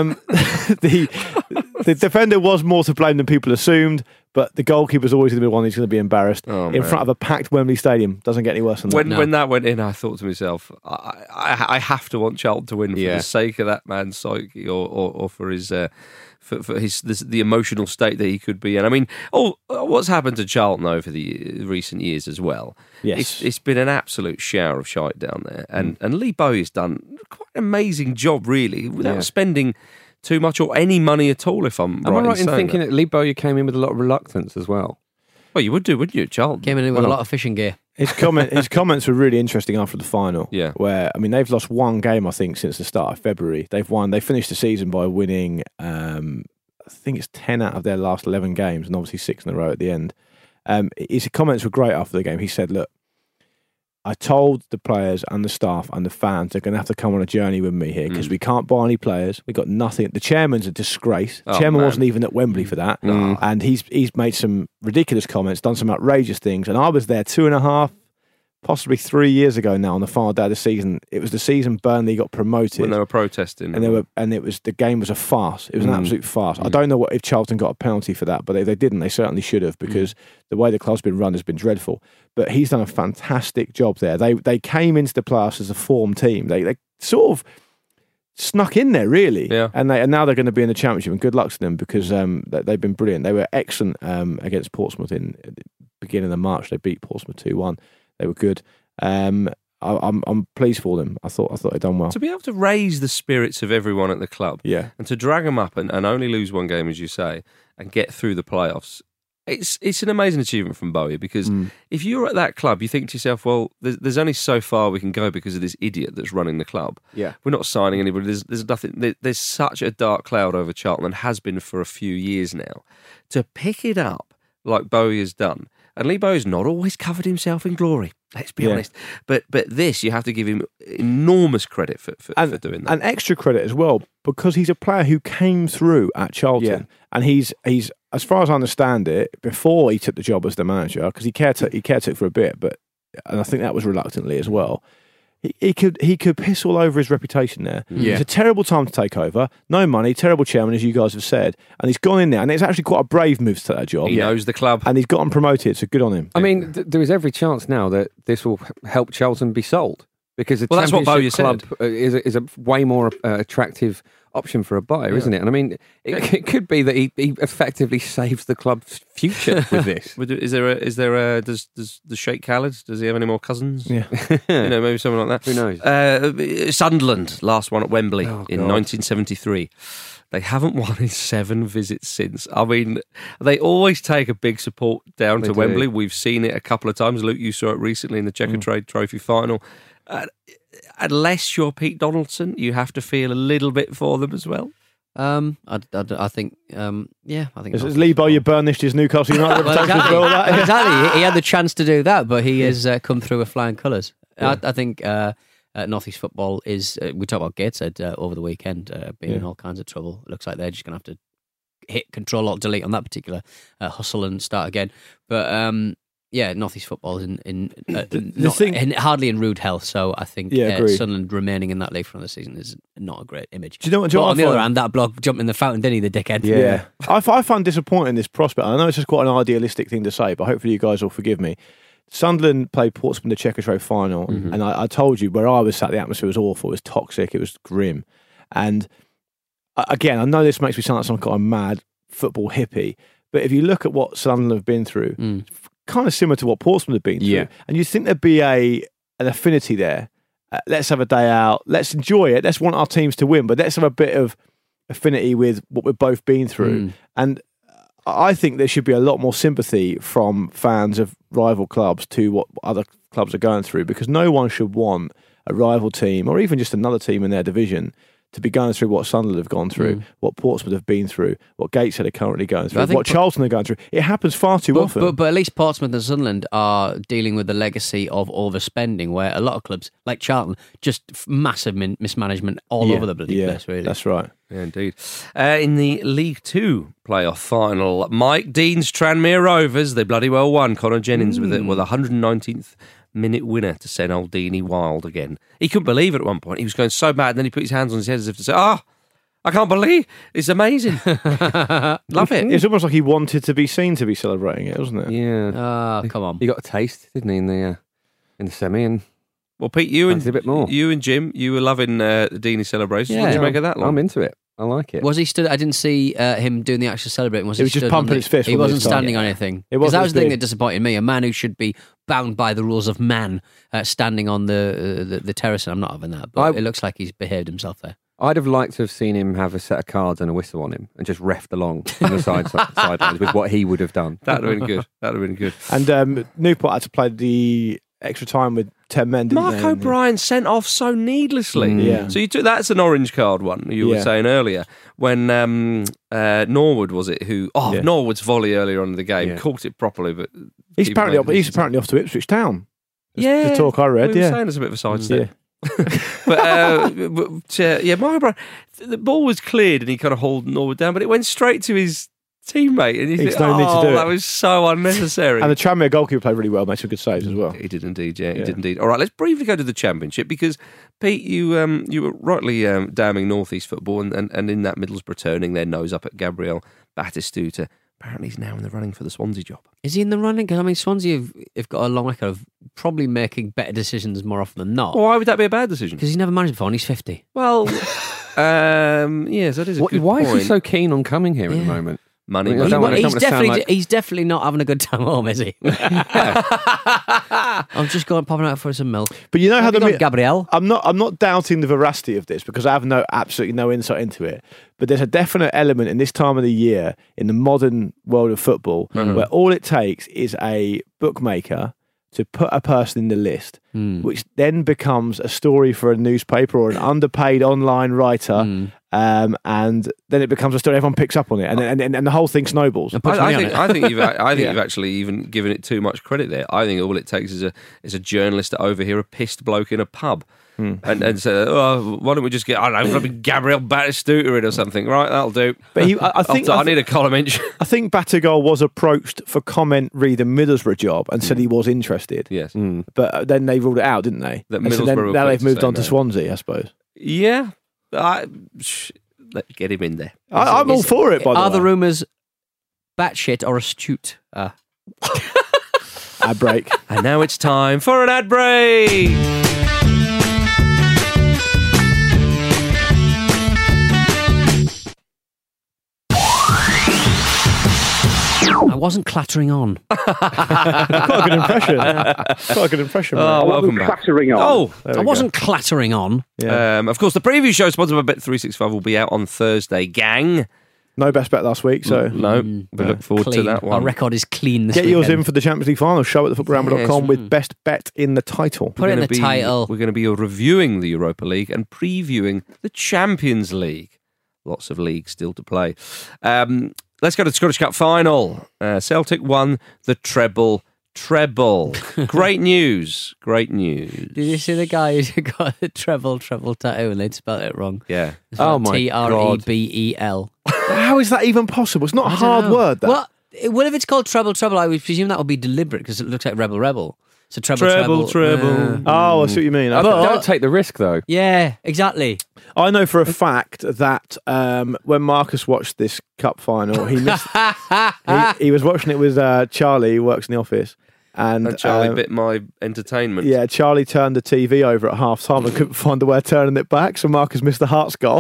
defender was more to blame than people assumed, but the goalkeeper's always going to be the one who's going to be embarrassed in front of a packed Wembley Stadium. Doesn't get any worse than that. When that went in, I thought to myself, I have to want Charlton to win for the sake of that man's psyche or for his... For the emotional state that he could be in. I mean, what's happened to Charlton over the recent years as well? Yes. It's been an absolute shower of shite down there. And Lee Bowie's done quite an amazing job, really, without spending too much or any money at all, if I'm right in thinking that Lee Bowyer came in with a lot of reluctance as well? Well, you would do, wouldn't you, Charlton? Came in with a lot of fishing gear. His comments were really interesting after the final. Yeah. Where, I mean, they've lost one game, I think, since the start of February. They finished the season by winning, I think it's 10 out of their last 11 games, and obviously 6 in a row at the end. His comments were great after the game. He said, look, I told the players and the staff and the fans they're going to have to come on a journey with me here because we can't buy any players. We got nothing. The chairman's a disgrace. The chairman wasn't even at Wembley for that. And he's made some ridiculous comments, done some outrageous things. And I was there 2.5, possibly 3 years ago now on the final day of the season. It was the season Burnley got promoted. When they were protesting. The game was a farce. It was an absolute farce. I don't know if Charlton got a penalty for that, but they didn't. They certainly should have because the way the club's been run has been dreadful. But he's done a fantastic job there. They came into the playoffs as a form team. They sort of snuck in there, really. Yeah. And now they're going to be in the Championship, and good luck to them because they've been brilliant. They were excellent against Portsmouth in the beginning of March. They beat Portsmouth 2-1. They were good. I'm pleased for them. I thought they'd done well. To be able to raise the spirits of everyone at the club, yeah, and to drag them up and only lose one game, as you say, and get through the playoffs, it's an amazing achievement from Bowie. Because if you're at that club, you think to yourself, well, there's only so far we can go because of this idiot that's running the club. Yeah, we're not signing anybody. There's nothing. There's such a dark cloud over Charlton and has been for a few years now. To pick it up like Bowie has done. And Lee Bowie's not always covered himself in glory, let's be honest. But this, you have to give him enormous credit for doing that. And extra credit as well, because he's a player who came through at Charlton. Yeah. And he's as far as I understand it, before he took the job as the manager, because he caretook for a bit, and I think that was reluctantly as well. He could piss all over his reputation there. Yeah. It's a terrible time to take over. No money, terrible chairman, as you guys have said. And he's gone in there, and it's actually quite a brave move to take that job. He knows the club. And he's gotten promoted, so good on him. I mean, there is every chance now that this will help Charlton be sold. Because the that's what Bowyer Championship club is a way more attractive option for a buyer, isn't it? And I mean, it could be that he effectively saves the club's future with this. Does Sheikh Khaled, does he have any more cousins? Yeah. Maybe something like that. Who knows? Sunderland, last one at Wembley in 1973. They haven't won in 7 visits since. I mean, they always take a big support down to Wembley. We've seen it a couple of times. Luke, you saw it recently in the Checkatrade Trophy final. Unless you're Pete Donaldson, you have to feel a little bit for them as well. I think, I think it's Lebo, you burnished his Newcastle United reputation as well. Exactly. He had the chance to do that, but he has come through with flying colours. Yeah. I think North East football is. We talked about Gateshead over the weekend being in all kinds of trouble. It looks like they're just going to have to hit Control Alt Delete on that particular hustle and start again. But North East football is hardly in rude health. So I think Sunderland remaining in that league for another season is not a great image. Do you know what? On the other hand, that bloke jumped in the fountain, didn't he? The dickhead. Yeah. I find disappointing this prospect. I know it's just quite an idealistic thing to say, but hopefully you guys will forgive me. Sunderland played Portsmouth in the Checkatrade final, and I told you where I was sat, the atmosphere was awful. It was toxic. It was grim. And again, I know this makes me sound like some kind of mad football hippie, but if you look at what Sunderland have been through, kind of similar to what Portsmouth have been through, and you think there'd be an affinity there. Let's have a day out. Let's enjoy it. Let's want our teams to win, but let's have a bit of affinity with what we've both been through. And I think there should be a lot more sympathy from fans of rival clubs to what other clubs are going through, because no one should want a rival team or even just another team in their division to be going through what Sunderland have gone through, what Portsmouth have been through, what Gateshead are currently going through, what Charlton are going through. It happens far too often. But at least Portsmouth and Sunderland are dealing with the legacy of overspending, where a lot of clubs, like Charlton, just massive mismanagement all over the bloody place, really. That's right. Yeah, indeed. In the League Two playoff final, Mike Dean's Tranmere Rovers, they bloody well won. Connor Jennings with the 119th minute winner to send old Deanie wild again. He couldn't believe it at one point. He was going so bad, and then he put his hands on his head as if to say, I can't believe it's amazing. Love it. It's almost like he wanted to be seen to be celebrating it, wasn't it? Yeah. Come on. He got a taste, didn't he, in the semi? And well, Pete, you and a bit more. You and Jim, you were loving the Deanie celebrations. What did you make of that? I'm into it. I like it. Was he stood? I didn't see him doing the actual celebrating. He was just pumping his fist. He wasn't standing on anything. Because that was the thing that disappointed me. A man who should be bound by the rules of man standing on the terrace. And I'm not having that. But it looks like he's behaved himself there. I'd have liked to have seen him have a set of cards and a whistle on him and just reffed along on the sidelines with what he would have done. That would have been good. And Newport had to play the extra time with 10 men, didn't Mark O'Brien sent off so needlessly. Yeah. So that's an orange card one you were saying earlier. When Norwood, was it, who... Norwood's volley earlier on in the game, caught it properly, but... He's apparently off to Ipswich Town. Yeah. The talk I read, we were saying it's a bit of a sidestep. But Mark O'Brien, the ball was cleared and he kind of hauled Norwood down, but it went straight to his teammate, and you think, that was so unnecessary. And the Tranmere goalkeeper played really well, made some good saves as well. He did indeed, he did indeed. All right, let's briefly go to the Championship, because Pete, you were rightly damning North East football, and in that Middlesbrough turning their nose up at Gabriel Batistuta. Apparently he's now in the running for the Swansea job. Is he in the running? Because, I mean, Swansea have got a long record of probably making better decisions more often than not. Well, why would that be a bad decision? Because he's never managed before and he's 50. Well, yes, that is a good why point. Is he so keen on coming here at the moment? Money. He's definitely not having a good time at home, is he? I'm just popping out for some milk. But you know how Gabriel? I'm not doubting the veracity of this, because I have absolutely no insight into it. But there's a definite element in this time of the year in the modern world of football where all it takes is a bookmaker to put a person in the list, which then becomes a story for a newspaper or an underpaid online writer, and then it becomes a story. Everyone picks up on it, and the whole thing snowballs. I think you've actually even given it too much credit there. I think all it takes is a journalist to overhear a pissed bloke in a pub. And say, why don't we just get, I don't know, Gabriel Batistuta in or something? Right, that'll do. But I need a column inch. I think Batagol was approached for comment re the Middlesbrough job and said he was interested. Yes. But then they ruled it out, didn't they? Now they've moved on to Swansea, I suppose. Yeah. Let's get him in there. I'm all for it, by the way. Are the rumours batshit or astute? Ad break. And now it's time for an ad break. wasn't clattering on. Quite a good impression. Quite a good impression. Oh, welcome back. Clattering on. Oh, I wasn't clattering on. Yeah. Of course, the preview show sponsored by Bet365 will be out on Thursday, gang. No best bet last week, so no. We look forward Clean. to that one. Our record is clean this get yours weekend. in for the Champions League final. Show at thefootballramble.com with best bet in the title. Put it in the title. We're going to be reviewing the Europa League and previewing the Champions League. Lots of leagues still to play. Let's go to the Scottish Cup final. Celtic won the treble. Great news. Did you see the guy who got the treble tattoo and they'd spelled it wrong? Yeah. Oh my God. Trebel. How is that even possible? It's not a hard word. That. Well, if it's called treble, I would presume that would be deliberate because it looks like rebel. So treble. Oh, I see what you mean. Don't take the risk, though. Yeah, exactly. I know for a fact that when Marcus watched this cup final, he missed. he was watching it with Charlie, who works in the office. And Charlie bit my entertainment. Yeah, Charlie turned the TV over at half time and couldn't find a way of turning it back, so Marcus missed the Hearts goal.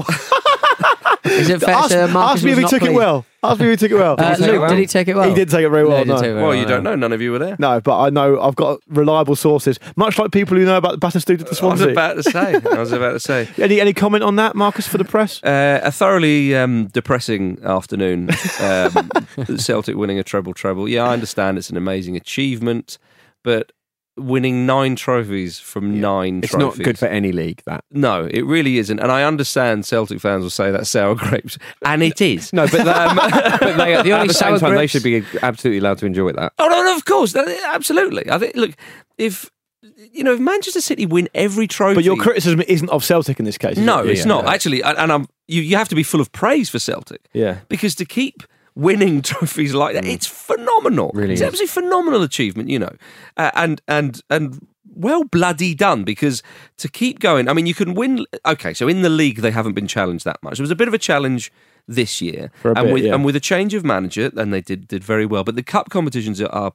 Is it fair to say Marcus ask me if he took it well. Ask me if he took it well. Luke, did he take it well? He did take it very well. Well, you don't know. None of you were there. No, but I know I've got reliable sources, much like people who know about the Batistuta to Swansea. I was about to say. Any comment on that, Marcus, for the press? A thoroughly depressing afternoon. Celtic winning a treble. Yeah, I understand it's an amazing achievement, but winning 9 trophies from 9 it's trophies. It's not good for any league, that. No, it really isn't. And I understand Celtic fans will say that's sour grapes, and it is. No, but, but they, the only at the same time, grapes. they should be absolutely allowed to enjoy that. Oh, no, of course. Absolutely. I think, look, if Manchester City win every trophy... But your criticism isn't of Celtic in this case, No, it's not. Yeah. Actually, and you have to be full of praise for Celtic. Yeah. Because to keep winning trophies like that, it's phenomenal. Really it's absolutely phenomenal achievement, and well bloody done, because to keep going, I mean, you can win. Okay, so in the league they haven't been challenged that much. It was a bit of a challenge this year, and with a change of manager, and they did very well. But the cup competitions are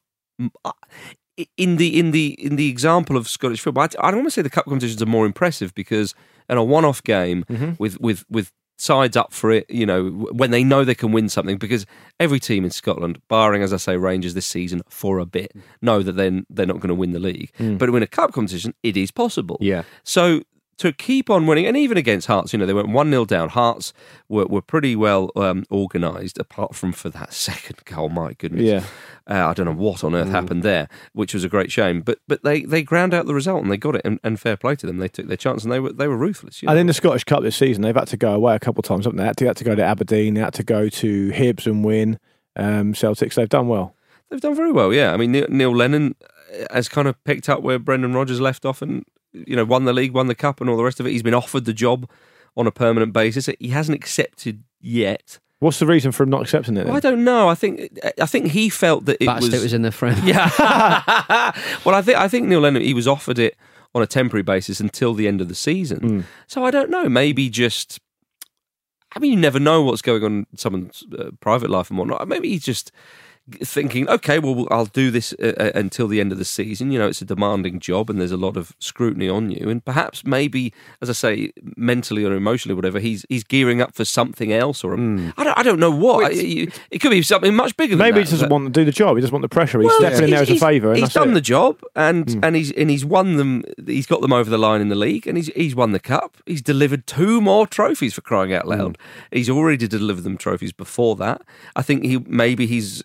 in the example of Scottish football. I don't want to say the cup competitions are more impressive because in a one-off game with sides up for it, when they know they can win something, because every team in Scotland, barring, as I say, Rangers this season for a bit, know that they're not going to win the league. But to win a cup competition, it is possible. Yeah. So to keep on winning, and even against Hearts, they went 1-0 down. Hearts were pretty well organised, apart from for that second goal. My goodness. Yeah. I don't know what on earth happened there, which was a great shame. But they ground out the result and they got it, and fair play to them. They took their chance and they were ruthless. And in the Scottish Cup this season, they've had to go away a couple of times, haven't they? They had to go to Aberdeen, they had to go to Hibs and win. Celtics, they've done well. They've done very well, yeah. I mean, Neil Lennon has kind of picked up where Brendan Rodgers left off and, won the league, won the cup and all the rest of it. He's been offered the job on a permanent basis. He hasn't accepted yet. What's the reason for him not accepting it then? Well, I don't know. I think he felt that it was in the frame. Yeah. Well, I think Neil Lennon, he was offered it on a temporary basis until the end of the season. So I don't know. Maybe just... I mean, you never know what's going on in someone's private life and whatnot. Maybe he's just thinking, okay, well, I'll do this until the end of the season. It's a demanding job and there's a lot of scrutiny on you. And perhaps maybe, as I say, mentally or emotionally, whatever, he's gearing up for something else. Or I don't know what. Well, it could be something much bigger than that. Maybe he doesn't want to do the job. He doesn't want the pressure. He's stepping in there as a favour. He's done the job and he's won them. He's got them over the line in the league and he's won the cup. He's delivered 2 more trophies, for crying out loud. He's already delivered them trophies before that. I think he's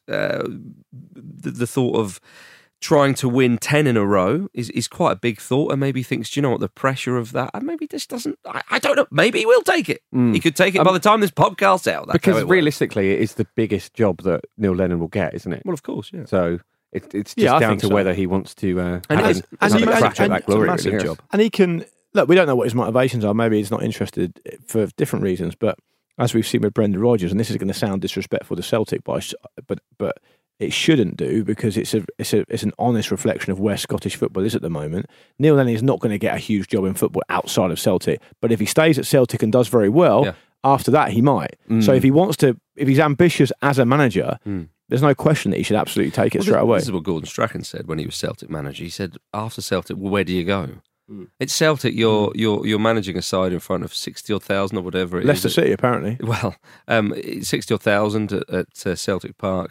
the thought of trying to win 10 in a row is quite a big thought, and maybe he thinks, do you know what, the pressure of that, and maybe this doesn't, I don't know, maybe he will take it. He could take it by the time this podcast's out. That's because realistically, it is the biggest job that Neil Lennon will get, isn't it? Well, of course, yeah. So it's just down to whether he wants to have another crack at that glory. It's a massive job. And he can, look, we don't know what his motivations are. Maybe he's not interested for different reasons, but as we've seen with Brendan Rodgers, and this is going to sound disrespectful to Celtic, but it shouldn't do, because it's an honest reflection of where Scottish football is at the moment. Neil Lennon is not going to get a huge job in football outside of Celtic, but if he stays at Celtic and does very well, after that he might. So if he's ambitious as a manager, there's no question that he should absolutely take it straight away. This is what Gordon Strachan said when he was Celtic manager. He said, after Celtic, well, where do you go? It's Celtic. You're managing a side in front of 60,000 or whatever it is. Leicester City, apparently. Well, 60,000 at Celtic Park.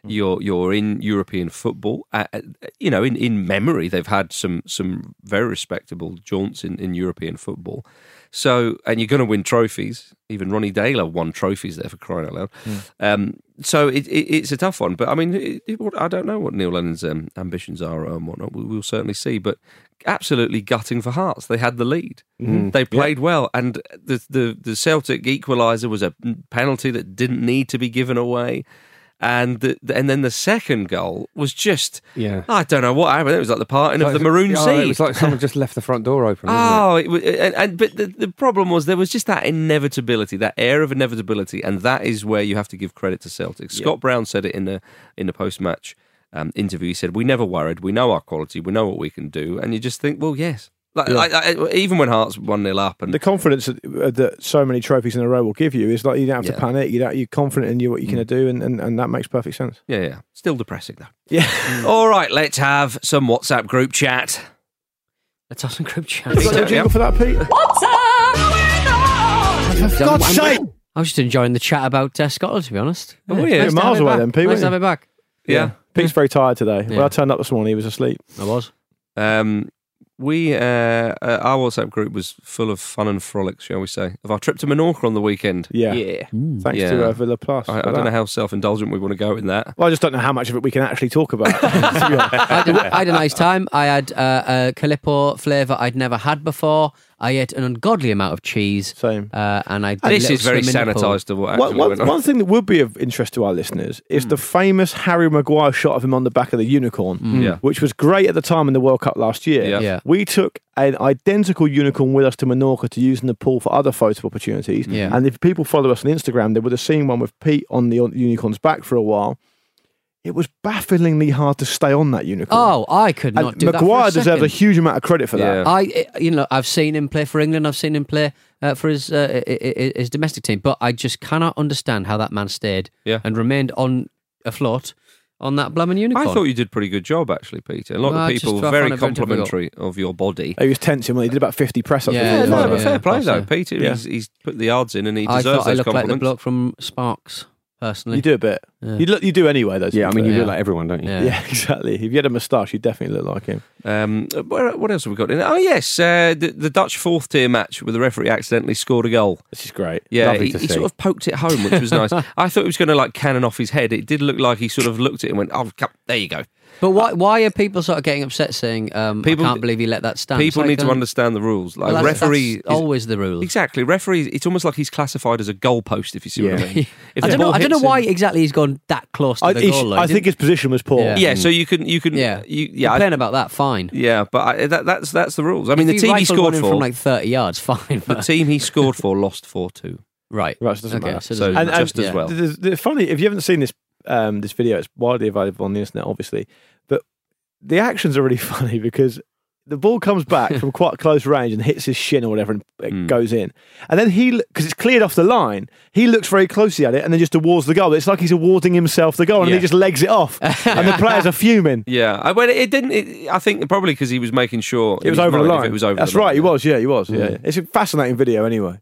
You're in European football. In memory, they've had some very respectable jaunts in European football. So, and you're going to win trophies. Even Ronnie Taylor won trophies there, for crying out loud. So it's a tough one. But I mean, I don't know what Neil Lennon's ambitions are and whatnot. We'll certainly see. But absolutely gutting for Hearts. They had the lead. They played well, and the Celtic equaliser was a penalty that didn't need to be given away. And then the second goal was just, I don't know what happened. It was like the parting of the Maroon Sea. It was like someone just left the front door open. But the problem was there was just that inevitability, that air of inevitability, and that is where you have to give credit to Celtic. Scott Brown said it in the post-match interview. He said, "We never worried. We know our quality. We know what we can do." And you just think, well, yes. Even when Hearts 1-0 up, and the confidence that so many trophies in a row will give you is like you don't have to panic. You're confident in what you're going to do, and that makes perfect sense. Yeah. Still depressing though. Yeah. All right, let's have some WhatsApp group chat. Let's have some group chat. Is that a jingle for that, Pete? WhatsApp! For God's sake! I was just enjoying the chat about Scotland, to be honest. Oh, yeah. Nice miles away then, Pete. Nice to have it back. Yeah. Pete's very tired today. When I turned up this morning, he was asleep. I was. Our WhatsApp group was full of fun and frolic, shall we say, of our trip to Menorca on the weekend. Thanks to Villa Plus. I don't know how self-indulgent we want to go in that. Well, I just don't know how much of it we can actually talk about. I had a nice time. I had a Calippo flavour I'd never had before. I ate an ungodly amount of cheese. Same. And I did this is very sanitised to what actually went on. One thing that would be of interest to our listeners is the famous Harry Maguire shot of him on the back of the unicorn, which was great at the time in the World Cup last year. Yeah. We took an identical unicorn with us to Menorca to use in the pool for other photo opportunities. Yeah. And if people follow us on Instagram, they would have seen one with Pete on the unicorn's back for a while. It was bafflingly hard to stay on that unicorn. Oh, I could not do that. Maguire deserves a huge amount of credit for that. I've seen him play for England. I've seen him play for his domestic team, but I just cannot understand how that man stayed and remained afloat on that blooming unicorn. I thought you did a pretty good job, actually, Peter. A lot of people very complimentary of your body. He was tensing when he did about 50 press-ups. Fair play though, Peter. Yeah. He's put the yards in and he deserves those compliments. I look like the bloke from Sparks. Personally. You do a bit. Yeah. You do anyway, though. Yeah, I mean, you look like everyone, don't you? Yeah, exactly. If you had a moustache, you definitely look like him. What else have we got in? Oh, yes, the Dutch fourth-tier match where the referee accidentally scored a goal. This is great. Yeah, he sort of poked it home, which was nice. I thought he was going to cannon off his head. It did look like he sort of looked at it and went, "Oh, there you go." But why are people sort of getting upset saying, I can't believe he let that stand? People need to understand the rules. Referee that's always the rules. Exactly. Referee, it's almost like he's classified as a goalpost, if you see what I mean. I don't know why exactly he's gone that close to the goal line. I think his position was poor. Yeah, so you can complain about that, fine. Yeah, but that's the rules. I mean, the team he scored for from 30 yards, fine. The team he scored for lost 4-2. Right. So it doesn't matter. So just as well. The funny, if you haven't seen this video, it's widely available on the internet, obviously. But the actions are really funny because the ball comes back from quite close range and hits his shin or whatever and it goes in. And then because it's cleared off the line, he looks very closely at it and then just awards the goal. It's like he's awarding himself the goal and he just legs it off. And the players are fuming. Yeah. I think probably because he was making sure it was over the line. It was over That's the line. Right, he was. Yeah, he was. Yeah. It's a fascinating video anyway.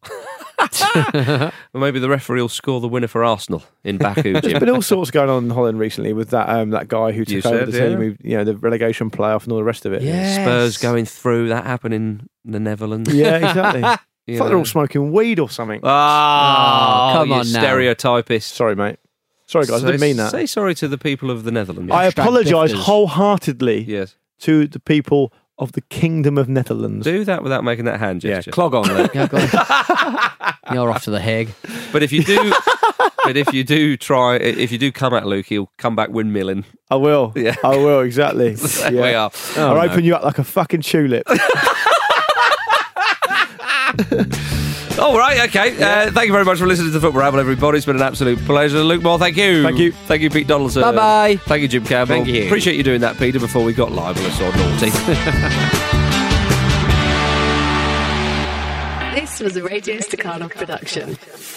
Well, maybe the referee will score the winner for Arsenal in Baku. There's been all sorts going on in Holland recently with that guy who took over the team, the relegation playoff and all the rest of it. Yes. Spurs going through, that happened in the Netherlands. Yeah, exactly. It's like they're all smoking weed or something. Come on now. Stereotypist. Sorry, mate. Sorry, guys, I didn't mean that. Say sorry to the people of the Netherlands. I apologise wholeheartedly to the people of the Kingdom of Netherlands. Do that without making that hand gesture. Yeah, clog on, Luke. You're off to the Hague. But if you do, if you do come at Luke, he'll come back windmilling. I will. Yeah, I will. Exactly. We are. I'll open you up like a fucking tulip. All right, okay. Thank you very much for listening to the Football Ramble, everybody. It's been an absolute pleasure. Luke Moore, thank you. Thank you. Thank you, Pete Donaldson. Bye-bye. Thank you, Jim Campbell. Thank you. Appreciate you doing that, Peter, before we got libelous or naughty. This was a Radio Staccato production.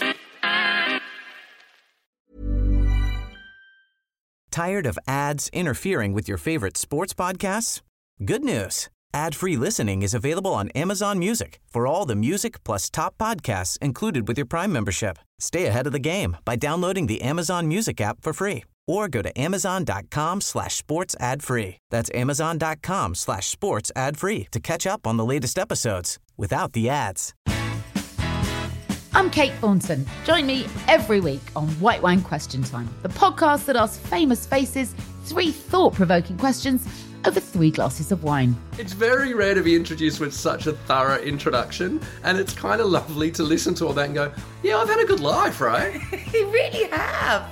Tired of ads interfering with your favorite sports podcasts? Good news. Ad-free listening is available on Amazon Music for all the music plus top podcasts included with your Prime membership. Stay ahead of the game by downloading the Amazon Music app for free or go to amazon.com/sports ad free. That's amazon.com/sports ad free to catch up on the latest episodes without the ads. I'm Kate Thornton. Join me every week on White Wine Question Time, the podcast that asks famous faces 3 thought-provoking questions over 3 glasses of wine. It's very rare to be introduced with such a thorough introduction, and it's kind of lovely to listen to all that and go, yeah, I've had a good life, right? You really have.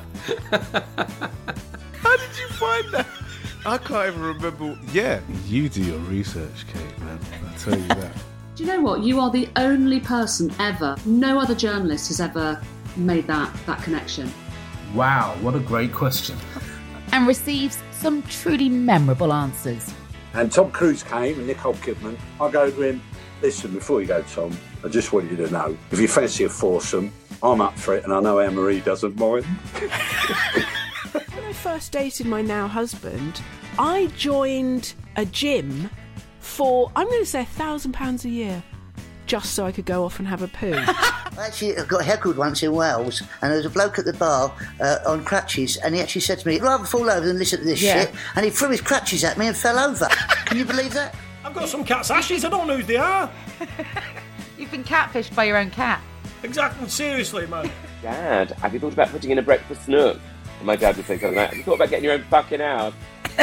How did you find that? I can't even remember. Yeah, you do your research, Kate, man. I tell you that. Do you know what? You are the only person ever, no other journalist has ever made that connection. Wow, what a great question. And receives some truly memorable answers. And Tom Cruise came and Nicole Kidman. I go to him, listen, before you go, Tom, I just want you to know, if you fancy a foursome, I'm up for it, and I know Anne-Marie doesn't mind. When I first dated my now husband, I joined a gym for, I'm going to say £1,000 a year, just so I could go off and have a poo. Actually, I got heckled once in Wales, and there was a bloke at the bar on crutches, and he actually said to me, I'd rather fall over than listen to this shit, and he threw his crutches at me and fell over. Can you believe that? I've got some cat's ashes, I don't know who they are. You've been catfished by your own cat. Exactly, seriously, man. Dad, have you thought about putting in a breakfast nook? And my dad would say something like, have you thought about getting your own fucking house?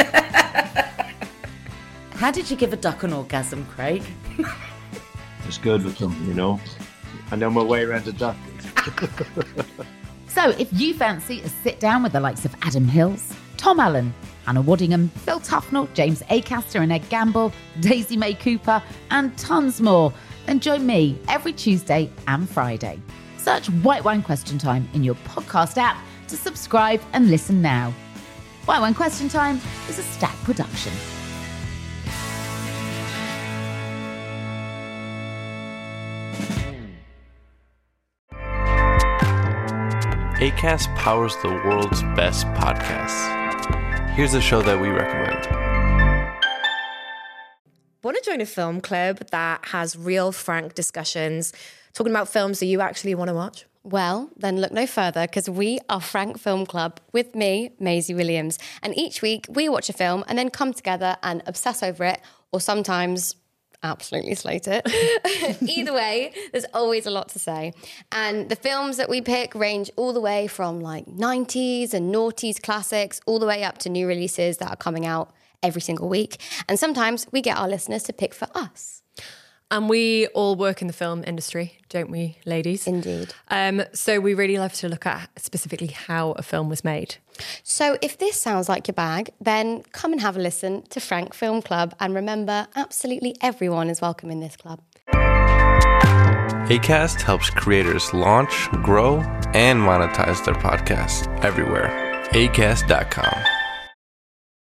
How did you give a duck an orgasm, Craig? It's good with them, you know. I know my way around a duck. So if you fancy a sit down with the likes of Adam Hills, Tom Allen, Hannah Waddingham, Phil Tufnell, James Acaster and Ed Gamble, Daisy May Cooper, and tons more, then join me every Tuesday and Friday. Search White Wine Question Time in your podcast app to subscribe and listen now. White Wine Question Time is a Stack production. Acast powers the world's best podcasts. Here's a show that we recommend. Want to join a film club that has real, frank discussions, talking about films that you actually want to watch? Well, then look no further, because we are Frank Film Club with me, Maisie Williams. And each week we watch a film and then come together and obsess over it, or sometimes absolutely slate it. Either way, there's always a lot to say. And the films that we pick range all the way from like 90s and noughties classics, all the way up to new releases that are coming out every single week. And sometimes we get our listeners to pick for us. And we all work in the film industry, don't we, ladies? Indeed. So we really love to look at specifically how a film was made. So if this sounds like your bag, then come and have a listen to Frank Film Club. And remember, absolutely everyone is welcome in this club. Acast helps creators launch, grow, and monetize their podcasts everywhere. Acast.com.